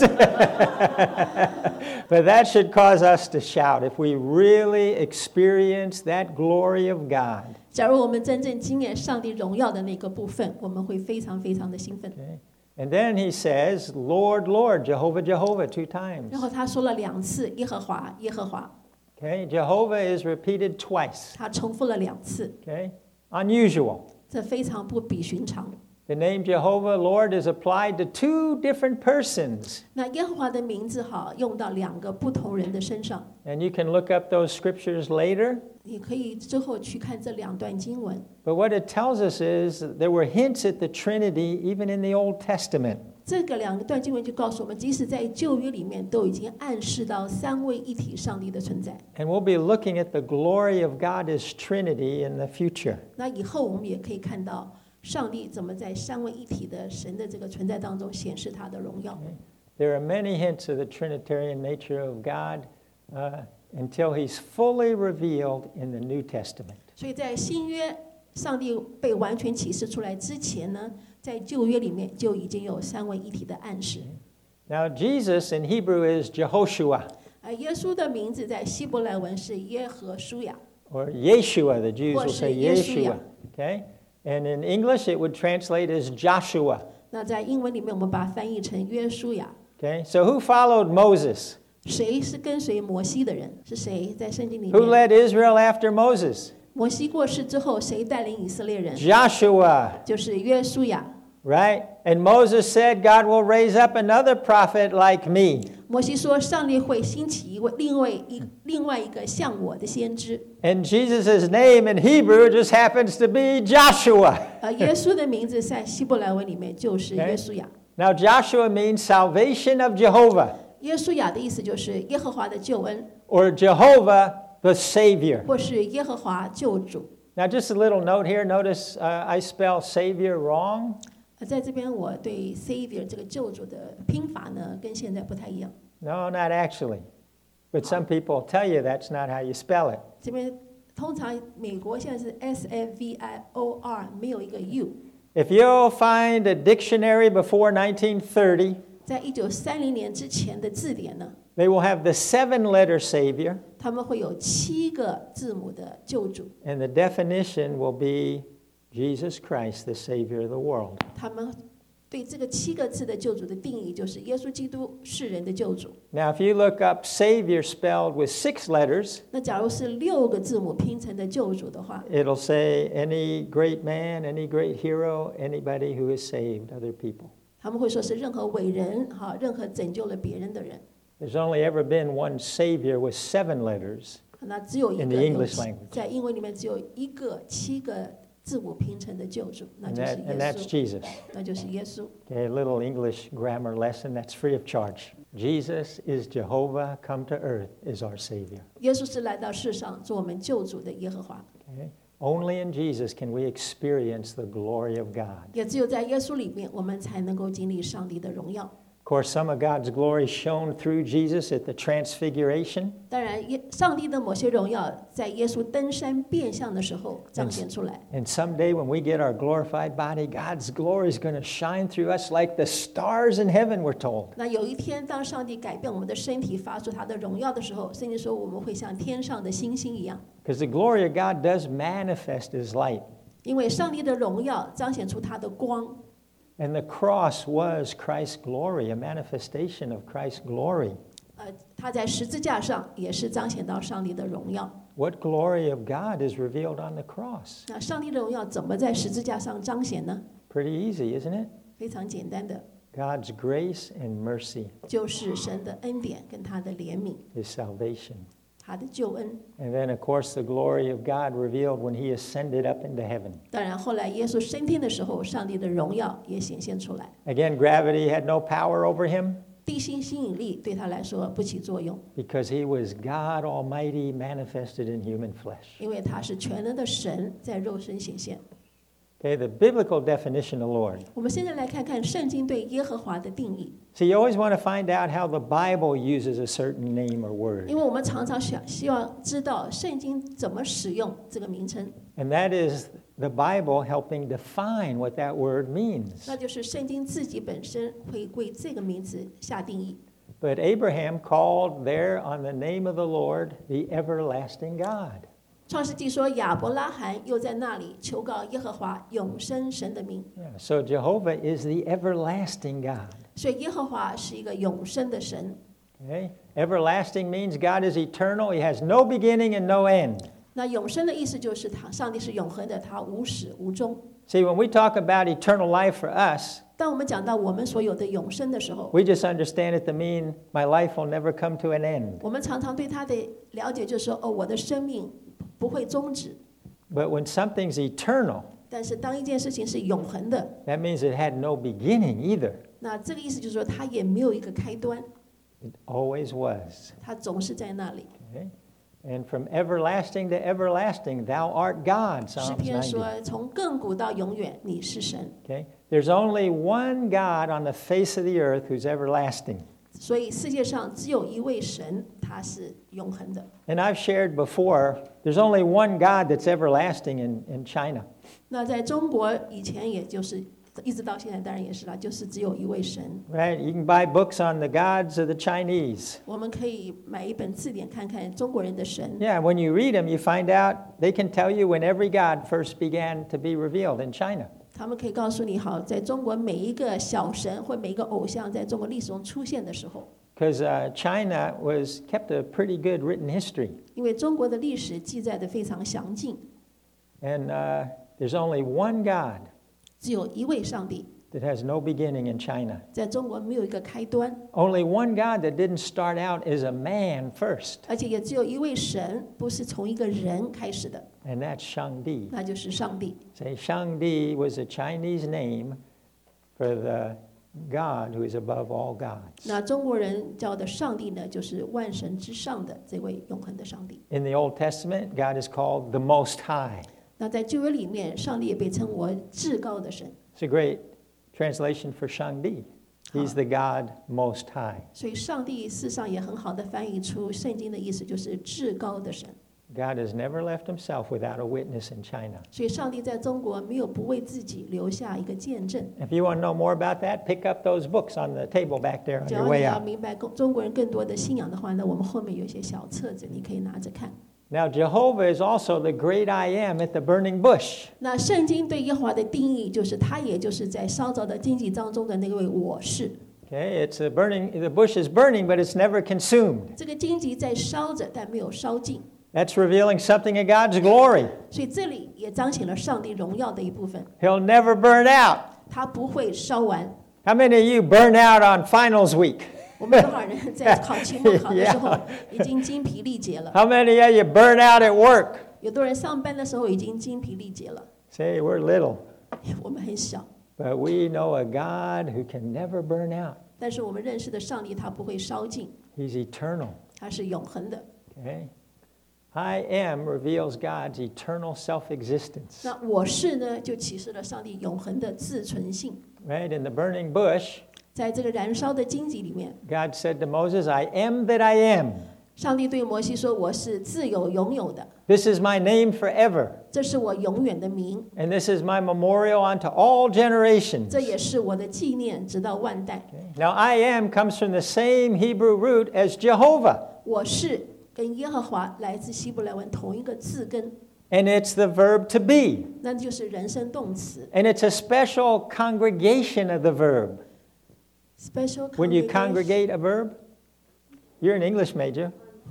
But that should cause us to shout if we really experience that glory of God. 假如我们真正经验上帝荣耀的那个部分，我们会非常非常的兴奋。 Okay? And then he says, Lord, Lord, Jehovah, Jehovah, two 然 times. 后他说了两次耶和华，耶和华， Okay? Jehovah is repeated twice. 他重复了两次， Okay? Unusual. 这非常不比寻常。 The name Jehovah, Lord, is applied to two different persons. 那耶和华的名字哈，用到两个不同人的身上， And you can look up those scriptures later. 你可以之后去看这两段经文。 But what it tells us is there were hints at the Trinity even in the Old Testament. 这个两段经文就告诉我们，即使在旧约里面，都已经暗示到三位一体上帝的存在。 And we'll be looking at the glory of God as Trinity in the future. 那以后我们也可以看到，上帝怎么在三位一体的神的这个存在当中显示他的荣耀。 There are many hints of the Trinitarian nature of God uh, until He's fully revealed in the New Testament. 所以在新约上帝被完全启示出来之前呢，在旧约里面就已经有三位一体的暗示。 Now, Jesus in Hebrew is Jehoshua, 而耶稣的名字在希伯来文是耶和书亚， or Yeshua, the Jews will 或 say 是耶稣亚。 Yeshua. Okay? And in English, it would translate as Joshua. 那在英文里面，我们把它翻译成约书亚。 Okay? So, who followed Moses? 谁是跟随摩西的人？是谁在圣经里 Who 面？ led Israel after Moses? 摩西过世之后，谁带领以色列人？ Joshua, 就是约书亚。 right? And Moses said, God will raise up another prophet like me. 摩西说，上帝会兴起一位另外一另外一个像我的先知。 And Jesus' name in Hebrew just happens to be Joshua. 而耶稣的名字在希伯来文里面就是约书亚。 Now, Joshua means salvation of Jehovah, 耶稣亚的意思就是耶和华的救恩， or Jehovah the Savior. 或是耶和华救主。 Now, just a little note here. Notice uh, I spell Savior wrong. 呃在这边我对 Savior 这个救主的拼法呢，跟现在不太一样。 No, not actually. But some people tell you that's not how you spell it. 这边通常美国现在是 S A V I O R， 没有一个 U。 If you'll find a dictionary before nineteen thirty, 在一九三零年之前的字典呢， they will have the seven-letter Savior, 他们会有七个字母的救主， and the definition will be Jesus Christ, the Savior of the world. 他们对这个七个字的救主的定义就是耶稣基督是人的救主。 Now, if you look up Savior spelled with six letters, 那假如是六个字母拼成的救主的话， it'll say any great man, any great hero, anybody who has saved other people. 他们会说是任何伟人哈，任何拯救了别人的人。 There's only ever been one Savior with seven letters. 那只有一 In 个 the 有 English language. 在英文里面只有一个七个字母拼成的救主，那 And, 就是 that, and 耶 that's 稣， Jesus. 那就是耶稣。 Okay, a little English grammar lesson that's free of charge. Jesus is Jehovah come to earth is our Savior. 耶稣是来到世上做我们救主的耶和华， Okay? Only in Jesus can we experience the glory of God. 也只有在耶稣里面，我们才能够经历上帝的荣耀。 Of course, some of God's glory shone through Jesus at the Transfiguration. 当然，耶上帝的某些荣耀在耶稣登山变相的时候彰显出来。 And someday when we get our glorified body, God's glory is going to shine through us like the stars in heaven, we're told. 那有一天，当上帝改变我们的身体，发出他的荣耀的时候，圣经说我们会像天上的星星一样， Because the glory of God does manifest as light. 因为上帝的荣耀彰显出他的光。 And the cross was Christ's glory, a manifestation of Christ's glory. 呃，他在十字架上也是彰显到上帝的荣耀。 What glory of God is revealed on the cross? 那上帝的荣耀怎么在十字架上彰显呢？ Pretty easy, isn't it? 非常简单的， God's grace and mercy, 就是神的恩典跟他的怜悯， His salvation. 他的救恩。 And then, of course, the glory of God revealed when He ascended up into heaven. 当然，后来耶稣升天的时候，上帝的荣耀也显现出来。 Again, gravity had no power over Him 地心吸引力对他来说不起作用， because He was God Almighty manifested in human flesh. 因为他是全能的神在肉身显现。 Okay, the biblical definition of Lord. 我们现在来看看圣经对耶和华的定义， So you always want to find out how the Bible uses a certain name or 因 word. 为我们常常想希望知道圣经怎么使用这个名称， And that is the Bible helping define what that word means. 那就是圣经自己本身会为这个名词下定义。 But Abraham called there on the name of the Lord the everlasting God. 创世纪说亚伯拉罕又在那里求告耶和华永生神的名， Yeah, so Jehovah is the everlasting God. 所以耶和华是一个永生的神。 Okay? Everlasting means God is eternal. He has no beginning and no end. 那永生的意思就是他上帝是永恒的，他无始无终。 See, when we talk about eternal life for us, 当我们讲到我们所有的永生的时候， we just understand it to mean my life will never come to an end. 我们常常对他的了解就是说，哦，我的生命不会终止。 But when something's eternal, 但是当一件事情是永恒的， that means it had no beginning either. 那这个意思就是说，它也没有一个开端， It always was. 它总是在那里。 Okay? And from everlasting to everlasting, thou art God, 诗 Psalms 篇 ninety. 说，从亘古到永远，你是神。 Okay? There's only one God on the face of the earth who's everlasting. 所以世界上只有一位神，他是永恒的。 And I've shared before, there's only one God that's everlasting in, in China. 那在中国以前，也就是一直到现在，当然也是啦，就是只有一位神。 Right? You can buy books on the gods of the Chinese. 我们可以买一本字典看看中国人的神。 Yeah, when you read them, you find out they can tell you when every God first began to be revealed in China. 他们可以告诉你，好，在中国每一个小神或每一个偶像在中国历史中出现的时候， Because uh, China was kept a pretty good written history. 因为中国的历史记载的非常详尽， And uh, there's only one God 只有一位上帝， that has no beginning in China. 在中国没有一个开端， Only one God that didn't start out as a man first. 而且也只有一位神，不是从一个人开始的， And that's Shangdi. 那就是上帝。 Say, Shangdi was a Chinese name for the God who is above all gods. 那中国人叫的上帝呢，就是万神之上的这位永恒的上帝。 In the Old Testament, God is called the Most High. 那在旧约里面，上帝也被称为至高的神， It's a great translation for Shangdi. He's the God Most High. 所以上帝事实上也很好的翻译出圣经的意思，就是至高的神。 God has never left himself without a witness in China. 所以上帝在中国没有不为自己留下一个见证。 If you want to know more about that, pick up those books on the table back there on 只 your 要你 way 要 out. 明白中中国人更多的信仰的话呢，我们后面有一些小册子，你可以拿着看。 Now, Jehovah is also the great I am at the burning bush. 那圣经对耶和华的定义，就是他也就是在烧着的荆棘当中的那位我是。 Okay, it's a burning, the bush is burning, but it's never consumed. 这个荆棘在烧着，但没有烧尽。 That's revealing something of God's glory. 所以这里也彰显了上帝荣耀的一部分， He'll never burn out. 他不会烧完。 How many of you burn out on finals week? 我们多少人在考期末考的时候已经精疲力竭了？ How many of you burn out at work? 有的人上班的时候已经精疲力竭了。 Say, we're little, 我们很小， but we know a God who can never burn out. 但是我们认识的上帝，他不会烧尽， He's eternal. 他是永恒的。 Okay? I am reveals God's eternal self-existence. 那我是呢，就启示了上帝永恒的自存性。 Right? In the burning bush, 在这个燃烧的荆棘里面， God said to Moses, I am that I am. 上帝对摩西说：“我是自有永有的， This is my name forever. 这是我永远的名， And this is my memorial unto all generations. 这也是我的纪念，直到万代。 Okay? Now, I am comes from the same Hebrew root as Jehovah. 我是跟耶和华来自希伯来文同一个字根， And it's the verb to be. 那就是人称动词 And it's a special congregation of the verb. special When you congregation congregate a verb, you're an English major.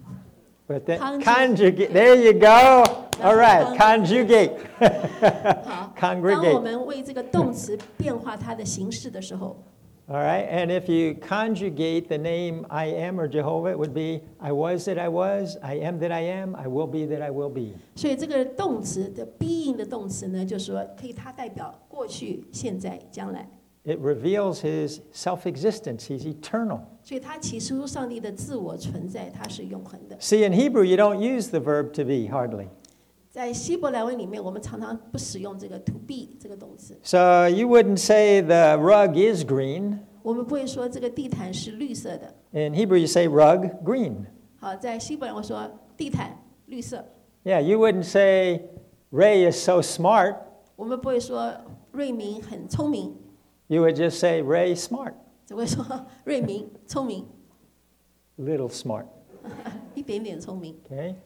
But then Conjugate. conjugate, there you go. All right, conjugate. 好，当我 Congregate. 们为这个动词变化它的形式的时候， All right, and if you conjugate the name I am or Jehovah, it would be I was that I was, I am that I am, I will be that I will be. 所以这个动词的 being 的动词呢，就是说可以它代表过去、现在、将来， It reveals his self-existence. He's eternal. 所以它启示出上帝的自我存在，它是永恒的。 See, in Hebrew, you don't use the verb to be hardly. 在希伯来文里面，我们常常不使用这个 to be 这个动词， So you wouldn't say the rug is green. 我们不会说这个地毯是绿色的。 In Hebrew, you say rug green. 好，在希伯来文说地毯绿色， Yeah, you wouldn't say Ray is so smart. 我们不会说瑞明很聪明， You would just say Ray smart, 只会说瑞明聪明， little smart. 一点点聪明。 Okay.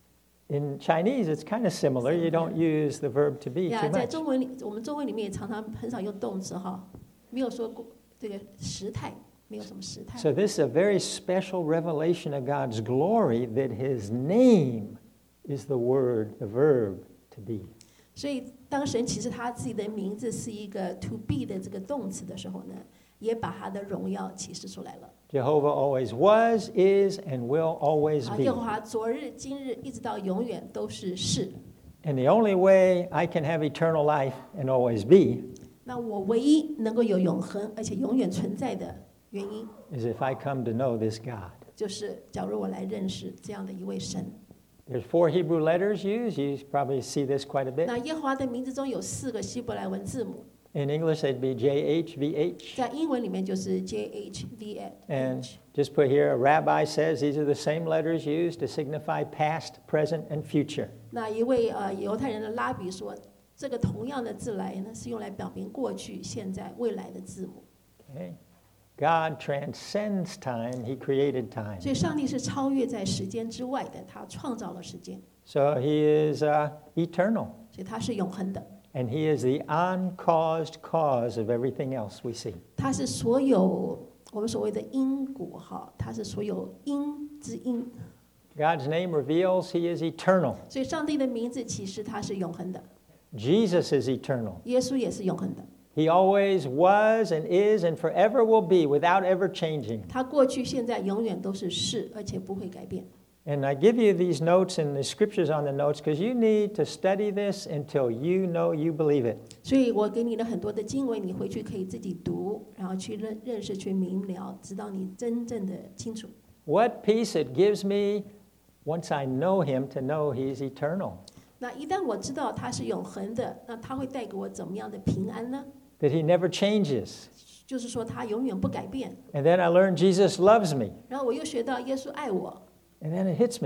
In Chinese, it's kind of similar. You don't use the verb to be 呀 too 在 much. 中文里，我们中文里面也常常很少用动词哈，没有说过这个时态，没有什么时态。 So this is a very special revelation of God's glory that his name is the word, the verb to be. 所以当神启示他自己的名字是一个 to be 的这个动词的时候呢，也把他的荣耀启示出来了。 Jehovah always was, is, and will always 啊， be. 耶和华昨日、今日一直到永远都是是。 And the only way I can have eternal life and always be 那我唯一能够有永恒而且永远存在的原因， is if I come to know this God. 就是假如我来认识这样的一位神。 There's four Hebrew letters used. You probably see this quite a bit. 那耶和华的名字中有四个希伯来文字母， In English, they'd be J H V H. 在英文里面就是 J H V And H。 just put here, a rabbi says these are the same letters used to signify past, present, and future. 那一位呃犹太人的拉比说，这个同样的字来呢是用来表明过去、现在、未来的字母。 Okay? God transcends time. He created time. 所以上帝是超越在时间之外的，他创造了时间， So he is uh, eternal. 所以他是永恒的， And he is the uncaused cause of everything else we see. 他是所有我们所谓的因果哈，他是所有因之因。 God's name reveals he is eternal. 所以上帝的名字启示他是永恒的， Jesus is eternal. 耶稣也是永恒的， He always was and is and forever will be without ever changing. 他过去、现在、永远都是是，而且不会改变。 And I give you these notes and the scriptures on the notes because you need to study this until you know you believe it. 所以我给你了很多的经文，你回去可以自己读，然后去认认识、去明了，直到你真正的清楚。 What peace it gives me once I know him to know he's eternal. 那一旦我知道他是永恒的，那他会带给我怎么样的平安呢？ That he never changes. 就是说他永远不改变。 And then I learn Jesus loves me. 然后我又学到耶稣爱我， And then it hits me.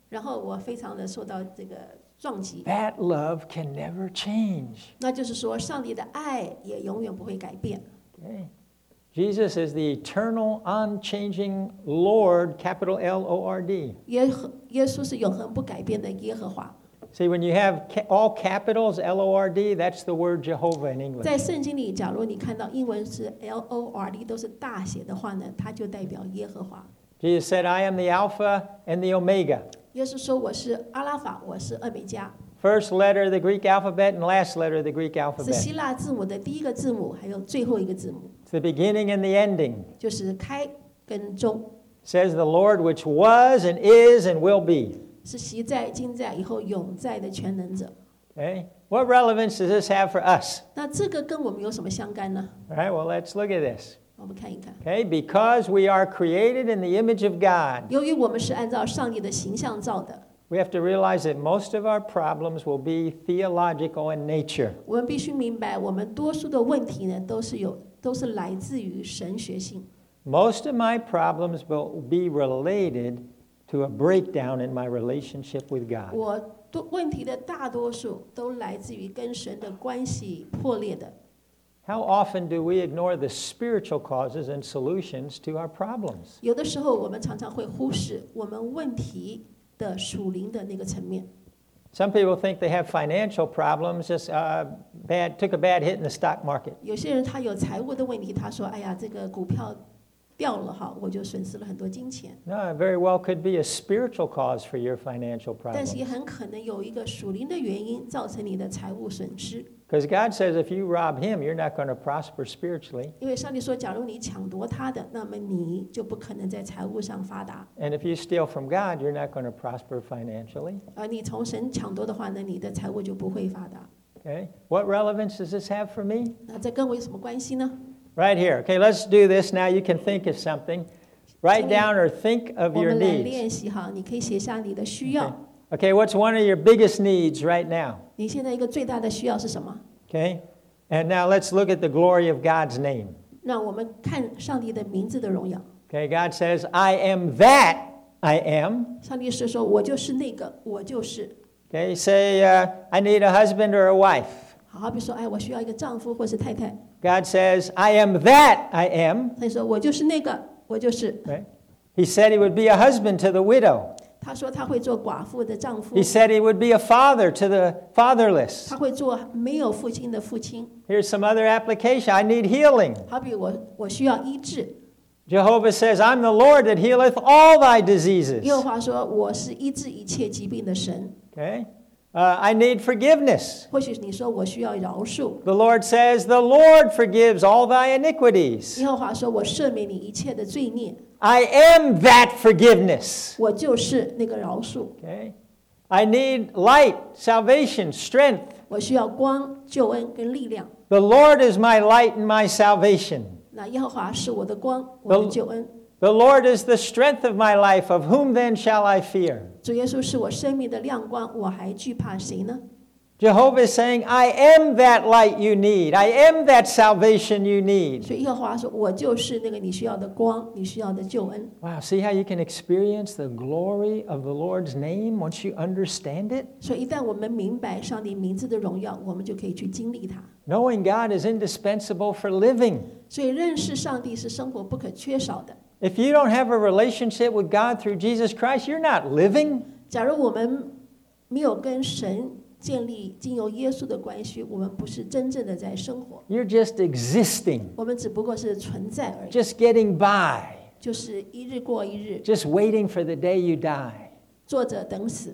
然后我非常的受到这个撞击。 That love can never change. 那就是说，上帝的爱也永远不会改变。 Okay? Jesus is the eternal, unchanging Lord, capital L O R D. 耶和耶稣是永恒不改变的耶和华。 See, when you have ca- all capitals, L O R D, that's the word Jehovah in English. 在圣经里，假如你看到英文是 L O R D 都是大写的话呢，它就代表耶和华。 Jesus said, I am the Alpha and the Omega. 耶稣说：“我是阿拉法，我是欧米伽， First letter of the Greek alphabet and last letter of the Greek 是希 alphabet. 腊字母的第一个字母，还有最后一个字母， It's the beginning and the ending. 就是开跟终， Says the Lord which was and is and will be. 是习在、今在、以后永在的全能者。 Okay? What relevance does this have for us? 那这个跟我们有什么相干呢？ All right, well, let's look at this. 我们看一看。 Okay? Because we are created in the image of God, 由于我们是按照上帝的形象造的， we have to realize that most of our problems will be theological in nature. 我们必须明白，我们多数的问题呢，都是有都是来自于神学性。 Most of my problems will be related to a breakdown in my relationship with God. 我多问题的大多数都来自于跟神的关系破裂的。 How often do we ignore the spiritual causes and solutions to our problems? 有的时候，我们常常会忽视我们问题的属灵的那个层面。 Some people think they have financial problems, just uh, bad, took a bad hit in the stock market. 有些人他有财务的问题，他说：“哎呀，这个股票掉了哈，我就损失了很多金钱。 No, it very well could be a spiritual cause for your financial ” 但是 problems. 也很可能有一个属灵的原因造成你的财务损失。 Because God says if you rob Him, you're not going to prosper spiritually. 因为上帝说，假如你抢夺他的，那么你就不可能在财务上发达； And if you steal from God, you're not going to prosper financially. 而你从神抢夺的话呢，你的财务就不会发达。 Okay? What relevance does this have for me? 那这跟我有什么关系呢？ Right here. Okay, let's do this now. You can think of something. Write down or think of 我 your 们来 needs. 练习哈，你可以写下你的需要。 Okay, what's one of your biggest needs right now? 你现在一个最大的需要是什么？ Okay? And now let's look at the glory of God's name. 让我们看上帝的名字的荣耀。 Okay, God says, I am that I am. 上帝是说：“我就是那个，我就是。 Okay, say, uh, I need a husband or a wife. ” 好，好比说，哎，我需要一个丈夫或是太太。 God says, I am that I am. 他就说：“我就是那个，我就是。 Right? He said he would be a husband to the widow. ” 他说他会做寡妇的丈夫 He，said he would be a father to the fatherless. 他会做没有父亲的父亲。 Here's some other application. I need healing. 好比我，我需要医治。 Jehovah says, I'm the Lord that healeth all thy diseases. 耶和华说：“我是医治一切疾病的神。 Okay? Uh, I need forgiveness. ” 或许你说我需要饶恕， The Lord says, the Lord forgives all thy iniquities. 耶和华说：“我赦免你一切的罪孽， I am that forgiveness. 我就是那个饶恕。 Okay? I need light, salvation, strength. 我需要光、救恩跟力量。 The Lord is my light and my salvation. 那耶和华是我的光，我的救恩。 The Lord is the strength of my life. Of whom then shall I fear? 主耶稣是我生命的亮光，我还惧怕谁呢？ Jehovah is saying, I am that light you need. I am that salvation you need. 所以耶和华说：“我就是那个你需要的光，你需要的救恩。 Wow, see how you can experience the glory of the Lord's name once you understand it? ” 所以一旦我们明白上帝名字的荣耀，我们就可以去经历它。 Knowing God is indispensable for living. 所以认识上帝是生活不可缺少的。 If you don't have a relationship with God through Jesus Christ, you're not living. 假如我们没有跟神建立经由耶稣的关系，我们不是真正的在生活， You're just existing, 我们只不过是存在而已， just getting by, 就是一日过一日， just waiting for the day you die. 坐着等死。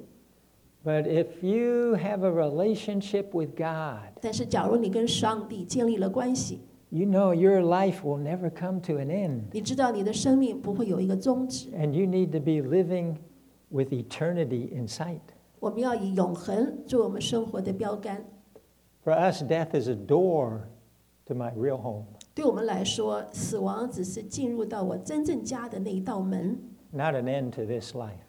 But if you have a relationship with God, 但是假如你跟上帝建立了关系， you know your life will never come to an end. 你知道你的生命不会有一个终止。 And you need to be living with eternity in sight. 我们要以永恒作为我们生活的标杆。 For us, death is a door to my real home, 对我们来说，死亡只是进入到我真正家的那一道门， not an end to this life.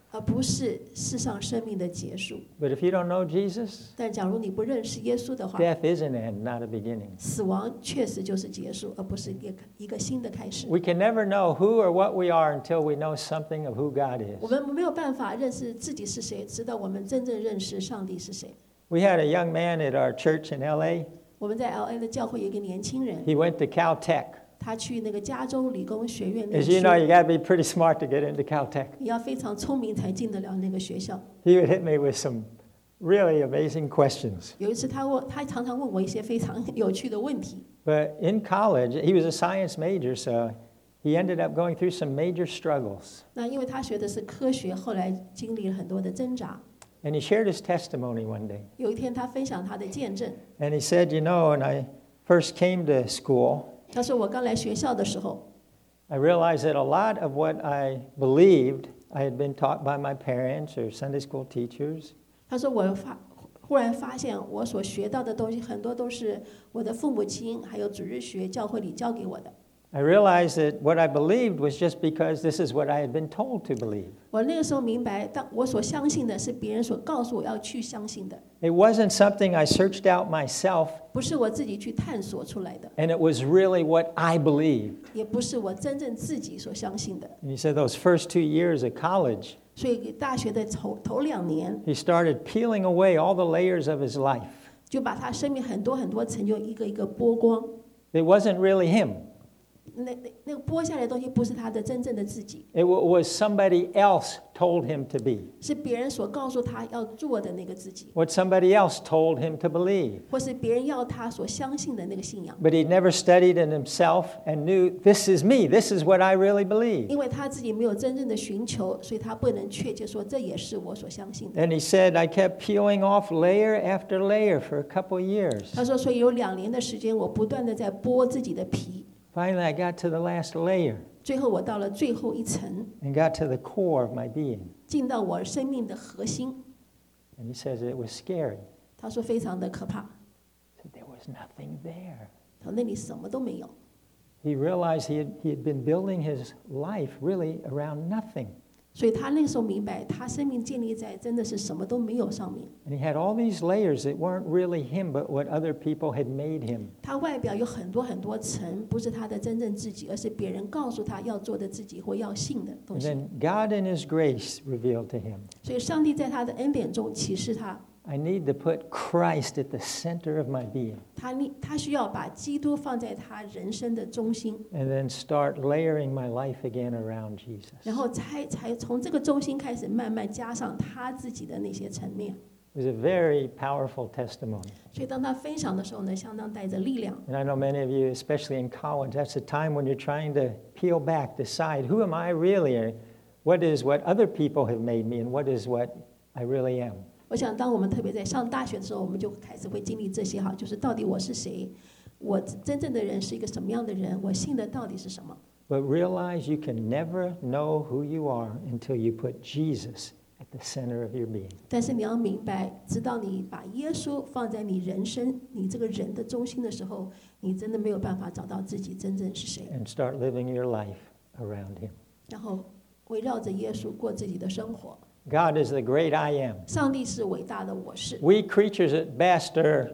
而不是世上生命的结束。 But if you don't know Jesus, 但假如你不认识耶稣的话， death is an end, not a beginning. 死亡确实就是结束，而不是一个一个新的开始。 We can never know who or what we are until we know something of who God 我 is. 们没有办法认识自己是谁，直到我们真正认识上帝是谁。 We had a young man at our church in L A. 我们在 L A 的教会有一个年轻人， He went to Caltech. 他去那个加州理工学院念 As you 书， know, you got to be pretty smart to get into Caltech. 你要非常聪明才进得了那个学校。 He would hit me with some really amazing questions. 有一次他问，他常常问我一些非常有趣的问题。 But in college, he was a science major, so he ended up going through some major struggles. 那因为他学的是科学，后来经历了很多的挣扎。 And he shared his testimony one day. 有一天他分享他的见证， And he said, you know, when I first came to school, 他说我刚来学校的时候， I realized that a lot of what I believed I had been taught by my parents or Sunday school teachers. 他说我发忽然发现我所学到的东西很多都是我的父母亲还有主日学教会里教给我的。 I realized that what I believed was just because this is what I had been told to believe. 我那个时候明白，当我所相信的是别人所告诉我要去相信的， It wasn't something I searched out myself, 不是我自己去探索出来的， and it was really what I believed. 也不是我真正自己所相信的。 And he said those first two years at college, 所以大学的头头两年， he started peeling away all the layers of his life. 就把他生命很多很多层就一个一个剥光。 It wasn't really him. 那那那个剥下来的东西不是他的真正的自己， It wa- was somebody else told him to be, 是别人所告诉他要做的那个自己， what somebody else told him to believe. 或是别人要他所相信的那个信仰。 But he'd never studied it himself and knew this is me, this is what I really believe. 因为他自己没有真正的寻求，所以他不能确切说这也是我所相信的。 And he said, I kept peeling off layer after layer for a couple years. 他说，所以有两年的时间，我不断的在剥自己的皮， Finally, I got to the last layer 最后我到了最后一层， and got to the core of my being. 进到我生命的核心。 And he says it was scary. 他说非常的可怕， He said, there was nothing there. 他说那里什么都没有。 He realized he had, he had been building his life really around nothing. 所以他那个时候明白，他生命建立在真的是什么都没有上面。 And he had all these layers that weren't really him, but what other people had made him. 他外表有很多很多层，不是他的真正自己，而是别人告诉他要做的自己或要信的东 And 西。 then God in his grace revealed to him, 所以上帝在他的恩典中启示他， I need to put Christ at the center of my being 他他需要把基督放在他人生的中心， and then start layering my life again around Jesus. 然后才才从这个中心开始慢慢加上他自己的那些层面。 It was a very powerful testimony. 所以当他分享的时候呢，相当带着力量。 And I know many of you, especially in college, that's a time when you're trying to peel back, decide who am I really, or what is what other people have made me, and what is what I really am. 我想，当我们特别在上大学的时候，我们就开始会经历这些哈，就是到底我是谁，我真正的人是一个什么样的人，我信的到底是什么。 But realize you can never know who you are until you put Jesus at the center of your being. 但是你要明白，直到你把耶稣放在你人生、你这个人的中心的时候，你真的没有办法找到自己真正是谁， And start living your life around him. 然后围绕着耶稣过自己的生活。 God is the great I am. 上帝是伟大的我是， We creatures at best are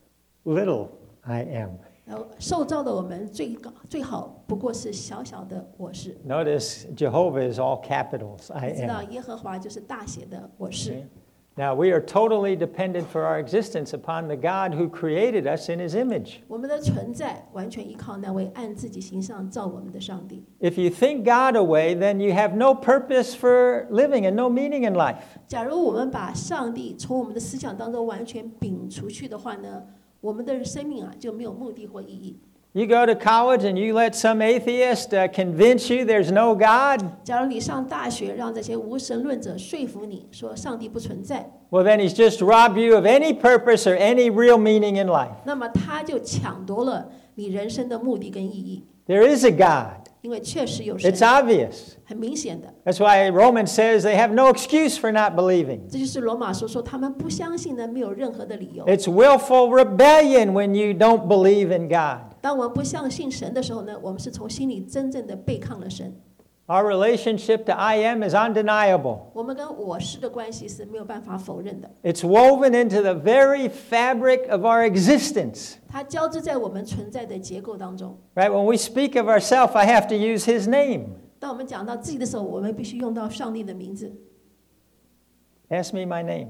little I am. 然后受造的我们最高最好不过是小小的我是。 Notice Jehovah is all capitals, I 你知道 am. 耶和华就是大写的我是。 Okay? Now, we are totally dependent for our existence upon the God who created us in his image. 我们的存在完全依靠那位按自己形象造我们的上帝。 If you think God away, then you have no purpose for living and no meaning in life. 假如我们把上帝从我们的思想当中完全摒除去的话呢，我们的生命啊就没有目的或意义。 You go to college and you let some atheist uh, convince you there's no God, 假如你上大学，让这些无神论者说服你说上帝不存在， well, then he's just robbed you of any purpose or any real meaning in life. 那么他就抢夺了你人生的目的跟意义。 There is a God. 因为确实有神， It's obvious. 很明显的。 That's why Romans says they have no excuse for not believing. 这就是罗马书说他们不相信呢，没有任何的理由。 It's willful rebellion when you don't believe in God. 当我们不相信神的时候呢，我们是从心里真正的背抗了神。 Our relationship to I am is undeniable. 我们跟我是的关系是没有办法否认的， It's woven into the very fabric of our existence. 它交织在我们存在的结构当中。 Right? When we speak of ourselves, I have to use his name. 当我们讲到自己的时候，我们必须用到上帝的名字。 Ask me my name.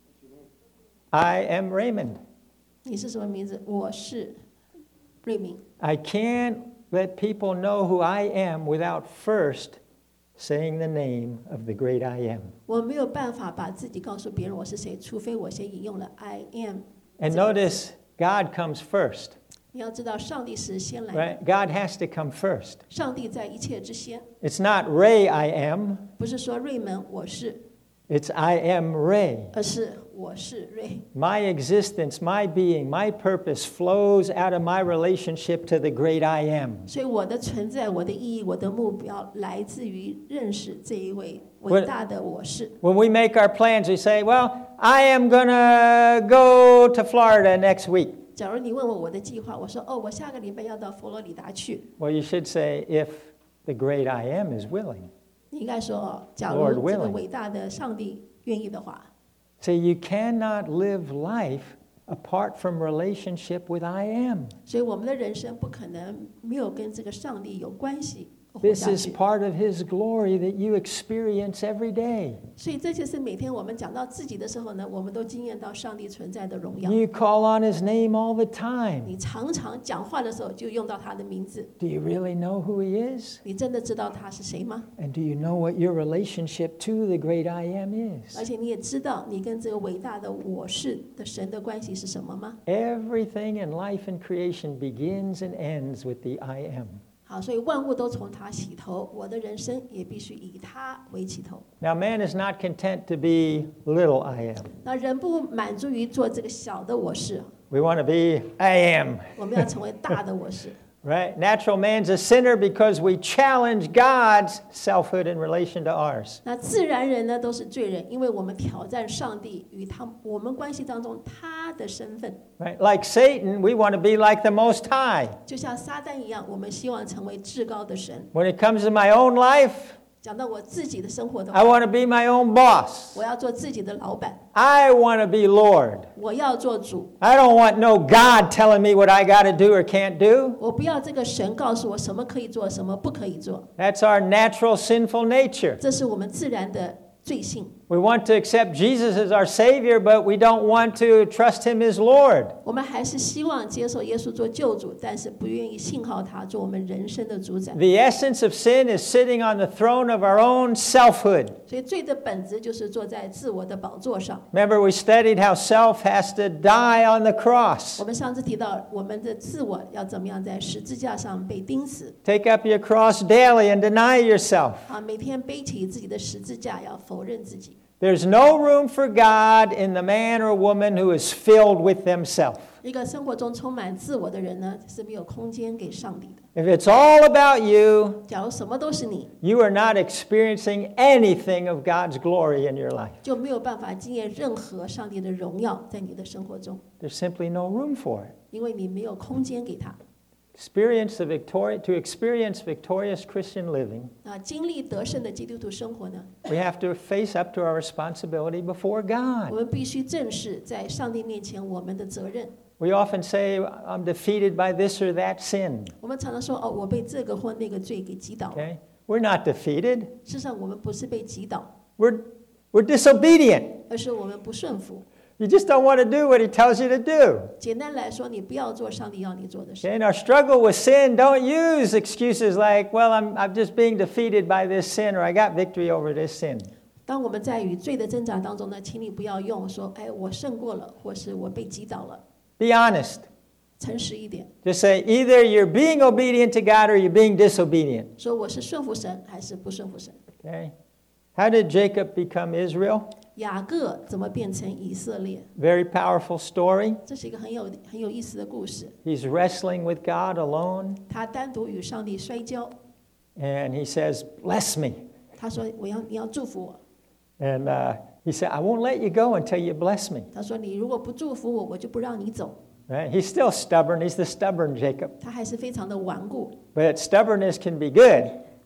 I am Raymond. 你是什么名字？我是瑞明。 I can't let people know who I am without first saying the name of the great I am. 我没有办法把自己告诉别人我是谁，除非我先引用了 I am。 And notice, God comes first. 你要知道，上帝是先来的， Right? God has to come first. 上帝在一切之先， It's not Ray I am. 不是说瑞门我是， It's I am Ray. 而是我是瑞。 My existence, my being, my purpose flows out of my relationship to the great I am. 所以我的存在、我的意义、我的目标，来自于认识这一位伟大的我是。 When we make our plans, we say, well, I am going to go to Florida next week. 假如你问我我的计划，我说哦，我下个礼拜要到佛罗里达去。 Well, you should say, if the great I am is willing. 你应该说哦，假 Lord 如这个 willing. 伟大的上帝愿意的话。 See, you cannot live life apart from relationship with I am. 所以我们的人生不可能没有跟这个上帝有关系活 This 下 is 去。 part of his glory that you experience every day. 所以这就是每天我们讲到自己的时候呢，我们都经验到上帝存在的荣耀。 You call on his name all the time. 你常常讲话的时候就用到他的名字， Do you really know who he is? 你真的知道他是谁吗？ And do you know what your relationship to the great I am is? 而且你也知道你跟这个伟大的我是的神的关系是什么吗？ Everything in life and creation begins and ends with the I am. 好，所以万物都从他起头，我的人生也必须以他为起头。 Now, man is not content to be little I am. 那人不满足于做这个小的我是， We want to be I am. 我们要成为大的我是。 Right? Natural man's a sinner because we challenge God's selfhood in relation to ours. 那自然人呢都是罪人，因为我们挑战上帝与他我们关系当中他的身份。 Right? Like Satan, we want to be like the Most High. 就像撒旦一样，我们希望成为至高的神。 When it comes to my own life, 讲到我自己的生活的 I 话， want to be my own boss. 我要做自己的老板， I want to be Lord. 我要做主， I don't want no God telling me what I got to do or can't do. 我不要这个神告诉我什么可以做，什么不可以做。 That's our natural sinful nature. 这是我们自然的罪性。 We want to accept Jesus as our Savior, but we don't want to trust Him as Lord. 我们还是希望接受耶稣做救主，但是不愿意信靠他做我们人生的主宰。 The essence of sin is sitting on the throne of our own selfhood. 所以罪的本质就是坐在自我的宝座上。 Remember, we studied how self has to die on the cross. 我们上次提到，我们的自我要怎么样在十字架上被钉死。 Take up your cross daily and deny yourself. 啊，每天背起自己的十字架，要否认自己。 There's no room for God in the man or woman who is filled with themselves. 一个生活中充满自我的人呢，是没有空间给上帝的。 If it's all about you, 假如什么都是你， you are not experiencing anything of God's glory in your life. 就没有办法经验任何上帝的荣耀在你的生活中， There's simply no room for it. 因为你没有空间给他。 Experience the victori- to experience victorious Christian living, 啊，经历得胜的基督徒生活呢， we have to face up to our responsibility before 我 God. 们必须正视在上帝面前我们的责任。 We often say, I'm defeated by this or that sin. 我们常常说，哦，我被这个或那个罪给击倒了。 Okay? We're not defeated. 事实上，我们不是被击倒， We're, we're disobedient. 而是我们不顺服。 You just don't want to do what He tells you to do. 简单来说，你不要做上帝要你做的事。 Okay? In our struggle with sin, don't use excuses like, well, I'm, I'm just being defeated by this sin or I got victory over this sin. 当我们在与罪的挣扎当中呢，请你不要用说，哎，我胜过了，或是我被击倒了。 Be honest. 诚实一点， Just say either you're being obedient to God or you're being disobedient. 说我是顺服神还是不顺服神。 Okay? How did Jacob become Israel? 雅各怎么变成以色列？ Very powerful story. 这是一个很有很有意思的故事。 He's wrestling with God alone, 他单独与上帝摔跤， and he says, Bless me. 他说：“我要你要祝福我。 And uh, he said, I won't let you go until you bless me. ” 他说：“你如果不祝福我，我就不让你走。 Right? He's still stubborn. He's the stubborn Jacob. ” 他还是非常的顽固。 But stubbornness can be good.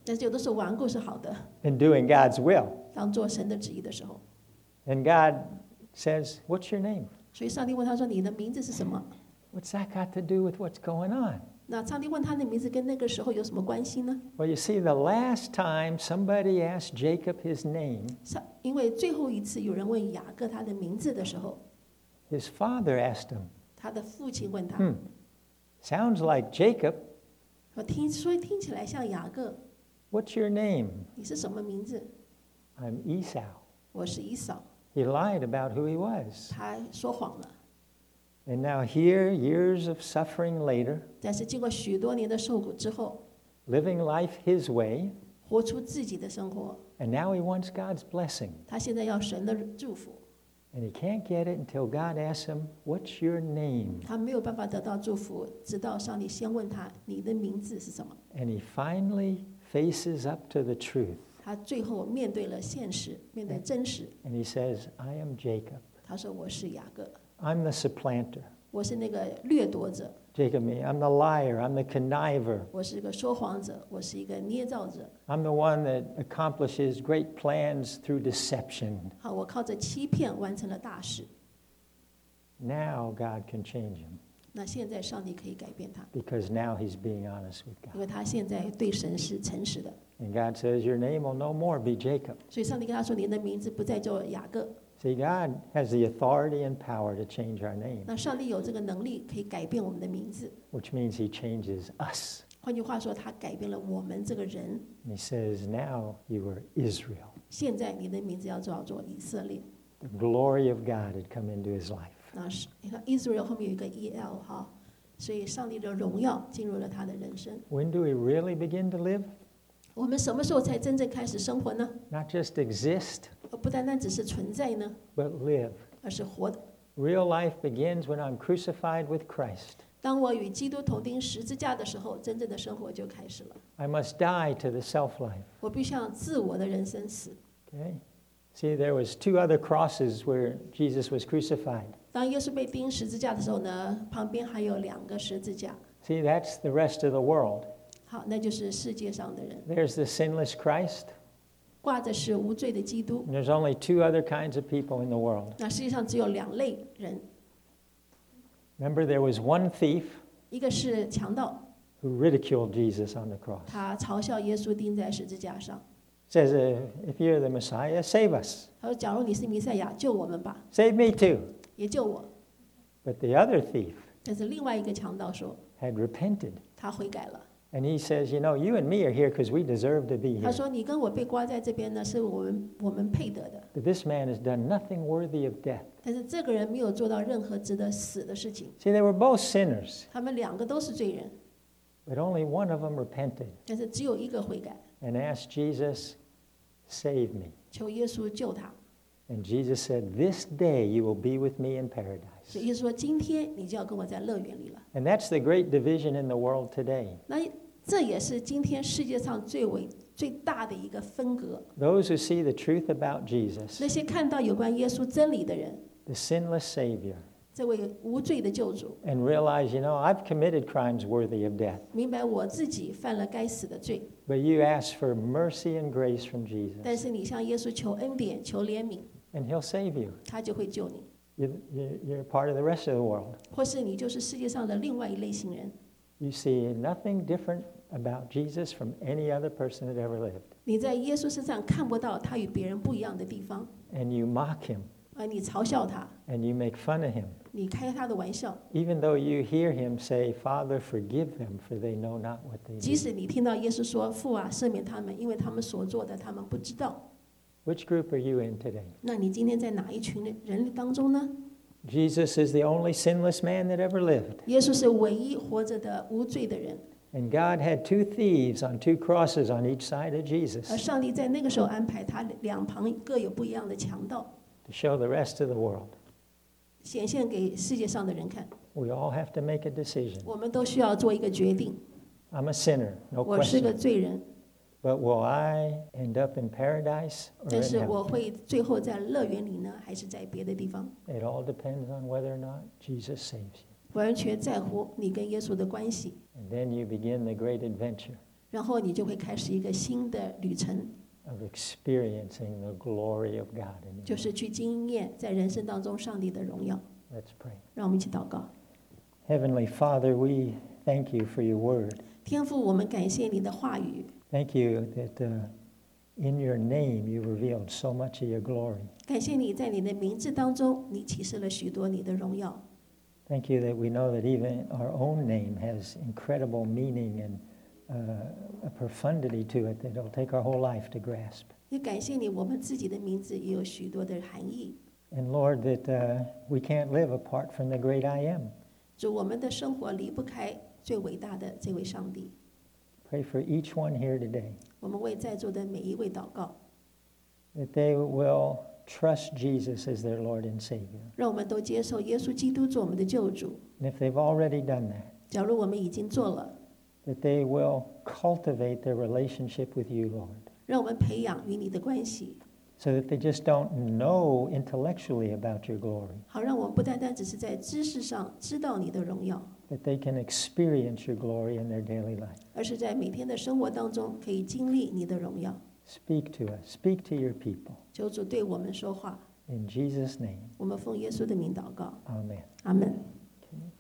但是有的时候顽固是好的， in doing God's will. 当做神的旨意的时候， And God says, what's your name? 所以上帝问他说：“你的名字是什么 What's that got to do with what's going on?？” 那上帝问他的名字跟那个时候有什么关系呢？ Well, you see, the last time somebody asked Jacob his name, 上因为最后一次有人问雅各他的名字的时候， his father asked him, 他的父亲问他 hmm, sounds like Jacob. 说：“听，所以听起来像雅各， What's your name? 你是什么名字？ I'm Esau. 我是以扫。 He lied about who he was. 他说谎了。 And now here, years of suffering later, 但是经过许多年的受苦之后， living life his way, 活出自己的生活， and now he wants God's blessing. 他现在要神的祝福， And he can't get it until God asks him, what's your name? 他没有办法得到祝福，直到上帝先问他：“你的名字是什么 And he finally faces up to the truth. ？” 他最后面对了现实，面对真实， And he says, I am Jacob. 他说：“我是雅各， I'm the supplanter. 我是那个掠夺者， Jacob me, I'm the liar. I'm the conniver. 我是一个说谎者，我是一个捏造者。 I'm the one that accomplishes great plans through deception. 好，我靠着欺骗完成了大事。 Now God can change him 那现在上帝可以改变他， because now he's being honest with 因 God. 为他现在对神是诚实的。 And God says, your name will no more be Jacob. 所以上帝跟他说：“你的名字不再叫雅各。” See, God has the authority and power to change our name, 那上帝有这个能力可以改变我们的名字。 which means he changes us. 换句话说，他改变了我们这个人。 And he says, now you are Israel. 现在你的名字要叫做以色列。 The glory of God had come into his life. 那是你看 Israel 后面有一个 E L 哈，所以上帝的荣耀进入了他的人生。 When do we really begin to live? 我们什么时候才真正开始生活呢？ Not just exist, 而不单单只是存在呢， but live. 而是活的。 Real life begins when I'm crucified with Christ. 当我与基督同钉十字架的时候，真正的生活就开始了。 I must die to the self-life. 我必须向自我的人生死。 Okay? See, there was two other crosses where Jesus was crucified. 当耶稣被钉十字架的时候呢，旁边还有两个十字架。 See, that's the rest of the world. 好，那就是世界上的人， There's the sinless Christ, 挂着是无罪的基督。 and there's only two other kinds of people in the world. 那世界上只有两类人， Remember, there was one thief 一个是强盗， who ridiculed Jesus on the cross. 他嘲笑耶稣钉在十字架上。 Says, uh, if you're the Messiah, save us. 他说：“假如你是弥赛亚，救我们吧， Save me too. 也救我。 But the other thief ” 但是另外一个强盗说， had repented. 他悔改了。 And he says, you know, you and me are here because we deserve to be 他 here. 说：“你跟我被挂在这边呢，是我们我们配得的。 But this man has done nothing worthy of death. 但是这个人没有做到任何值得死的事情。 See, they were both sinners, 他们两个都是罪人， but only one of them repented 但是只有一个悔改， and asked Jesus, save me. 求耶稣救他。 And Jesus said, this day you will be with me in 所 paradise. 以耶稣说：今天你就要跟我在乐园里了。 And that's the great division in the world today. 那这也是今天世界上最为最大的一个分隔。 Those who see the truth about Jesus, 那些看到有关耶稣真理的人， the sinless Savior, 这位无罪的救主， and realize, you know, I've committed crimes worthy of death. 明白我自己犯了该死的罪， But you ask for mercy and grace from 但 Jesus, 是你向耶稣求恩典、求怜悯， and he'll save you. 他就会救你。 You're, you're you're part of the rest of the world. 或是你就是世界上的另外一类型人， You see nothing different about Jesus from any other person that ever lived. 你在耶稣身上看不到他与别人不一样的地方， And you mock him, 而你嘲笑他， and you make fun of him, 你开他的玩笑， even though you hear him say, Father, forgive them, for they know not what they 即 do. 使你听到耶稣说：“父啊，赦免他们，因为他们所做的他们不知道。” Which group are you in today? 那你今天在哪一群人当中呢？ Jesus is the only sinless man that ever lived. 耶稣是唯一活着的无罪的人， And God had two thieves on two crosses on each side of 而 Jesus 上帝在那个时候安排他两旁各有不一样的强盗， to show the rest of the world. 显现给世界上的人看。 We all have to make a decision. 我们都需要做一个决定。 I'm a sinner, no 我是个 question. 罪人， But will I end up in paradise or 但 in 是 hell? 我会最后在乐园里呢，还是在别的地方？ It all depends on whether or not Jesus saves you. 完全在乎你跟耶稣的关系。 And then you begin the great adventure. 然后你就会开始一个新的旅程， of experiencing the glory of God in 就 your 是 life. 去经验在人生当中上帝的荣耀。 Let's pray. 让我们一起祷告。 Heavenly Father, we thank you for your word. 天父，我们感谢你的话语， Thank you that uh, in your name you revealed so much of your glory. 感谢你在你的名字当中，你启示了许多你的荣耀。 Thank you that we know that even our own name has incredible meaning and uh, a profundity to it that it'll take our whole life to grasp. 也感谢你，我们自己的名字也有许多的含义。 And Lord, that uh, we can't live apart from the great I am. 主，我们的生活离不开最伟大的这位上帝。 Pray for each one here today 我们为在座的每一位祷告， that they will trust Jesus as their Lord and Savior. 让我们都接受耶稣基督做我们的救主。 And if they've already done that, 假如我们已经做了， that they will cultivate their relationship with you, Lord, 让我们培养与你的关系， so that they just don't know intellectually about your glory, 好让我们不单单只是在知识上知道你的荣耀， that they can experience your glory in their daily life. 而是在每天的生活当中可以经历你的荣耀。 Speak to us. Speak to your people. 求主对我们说话， In Jesus' name, 我们奉耶稣的名祷告， amen. 阿门。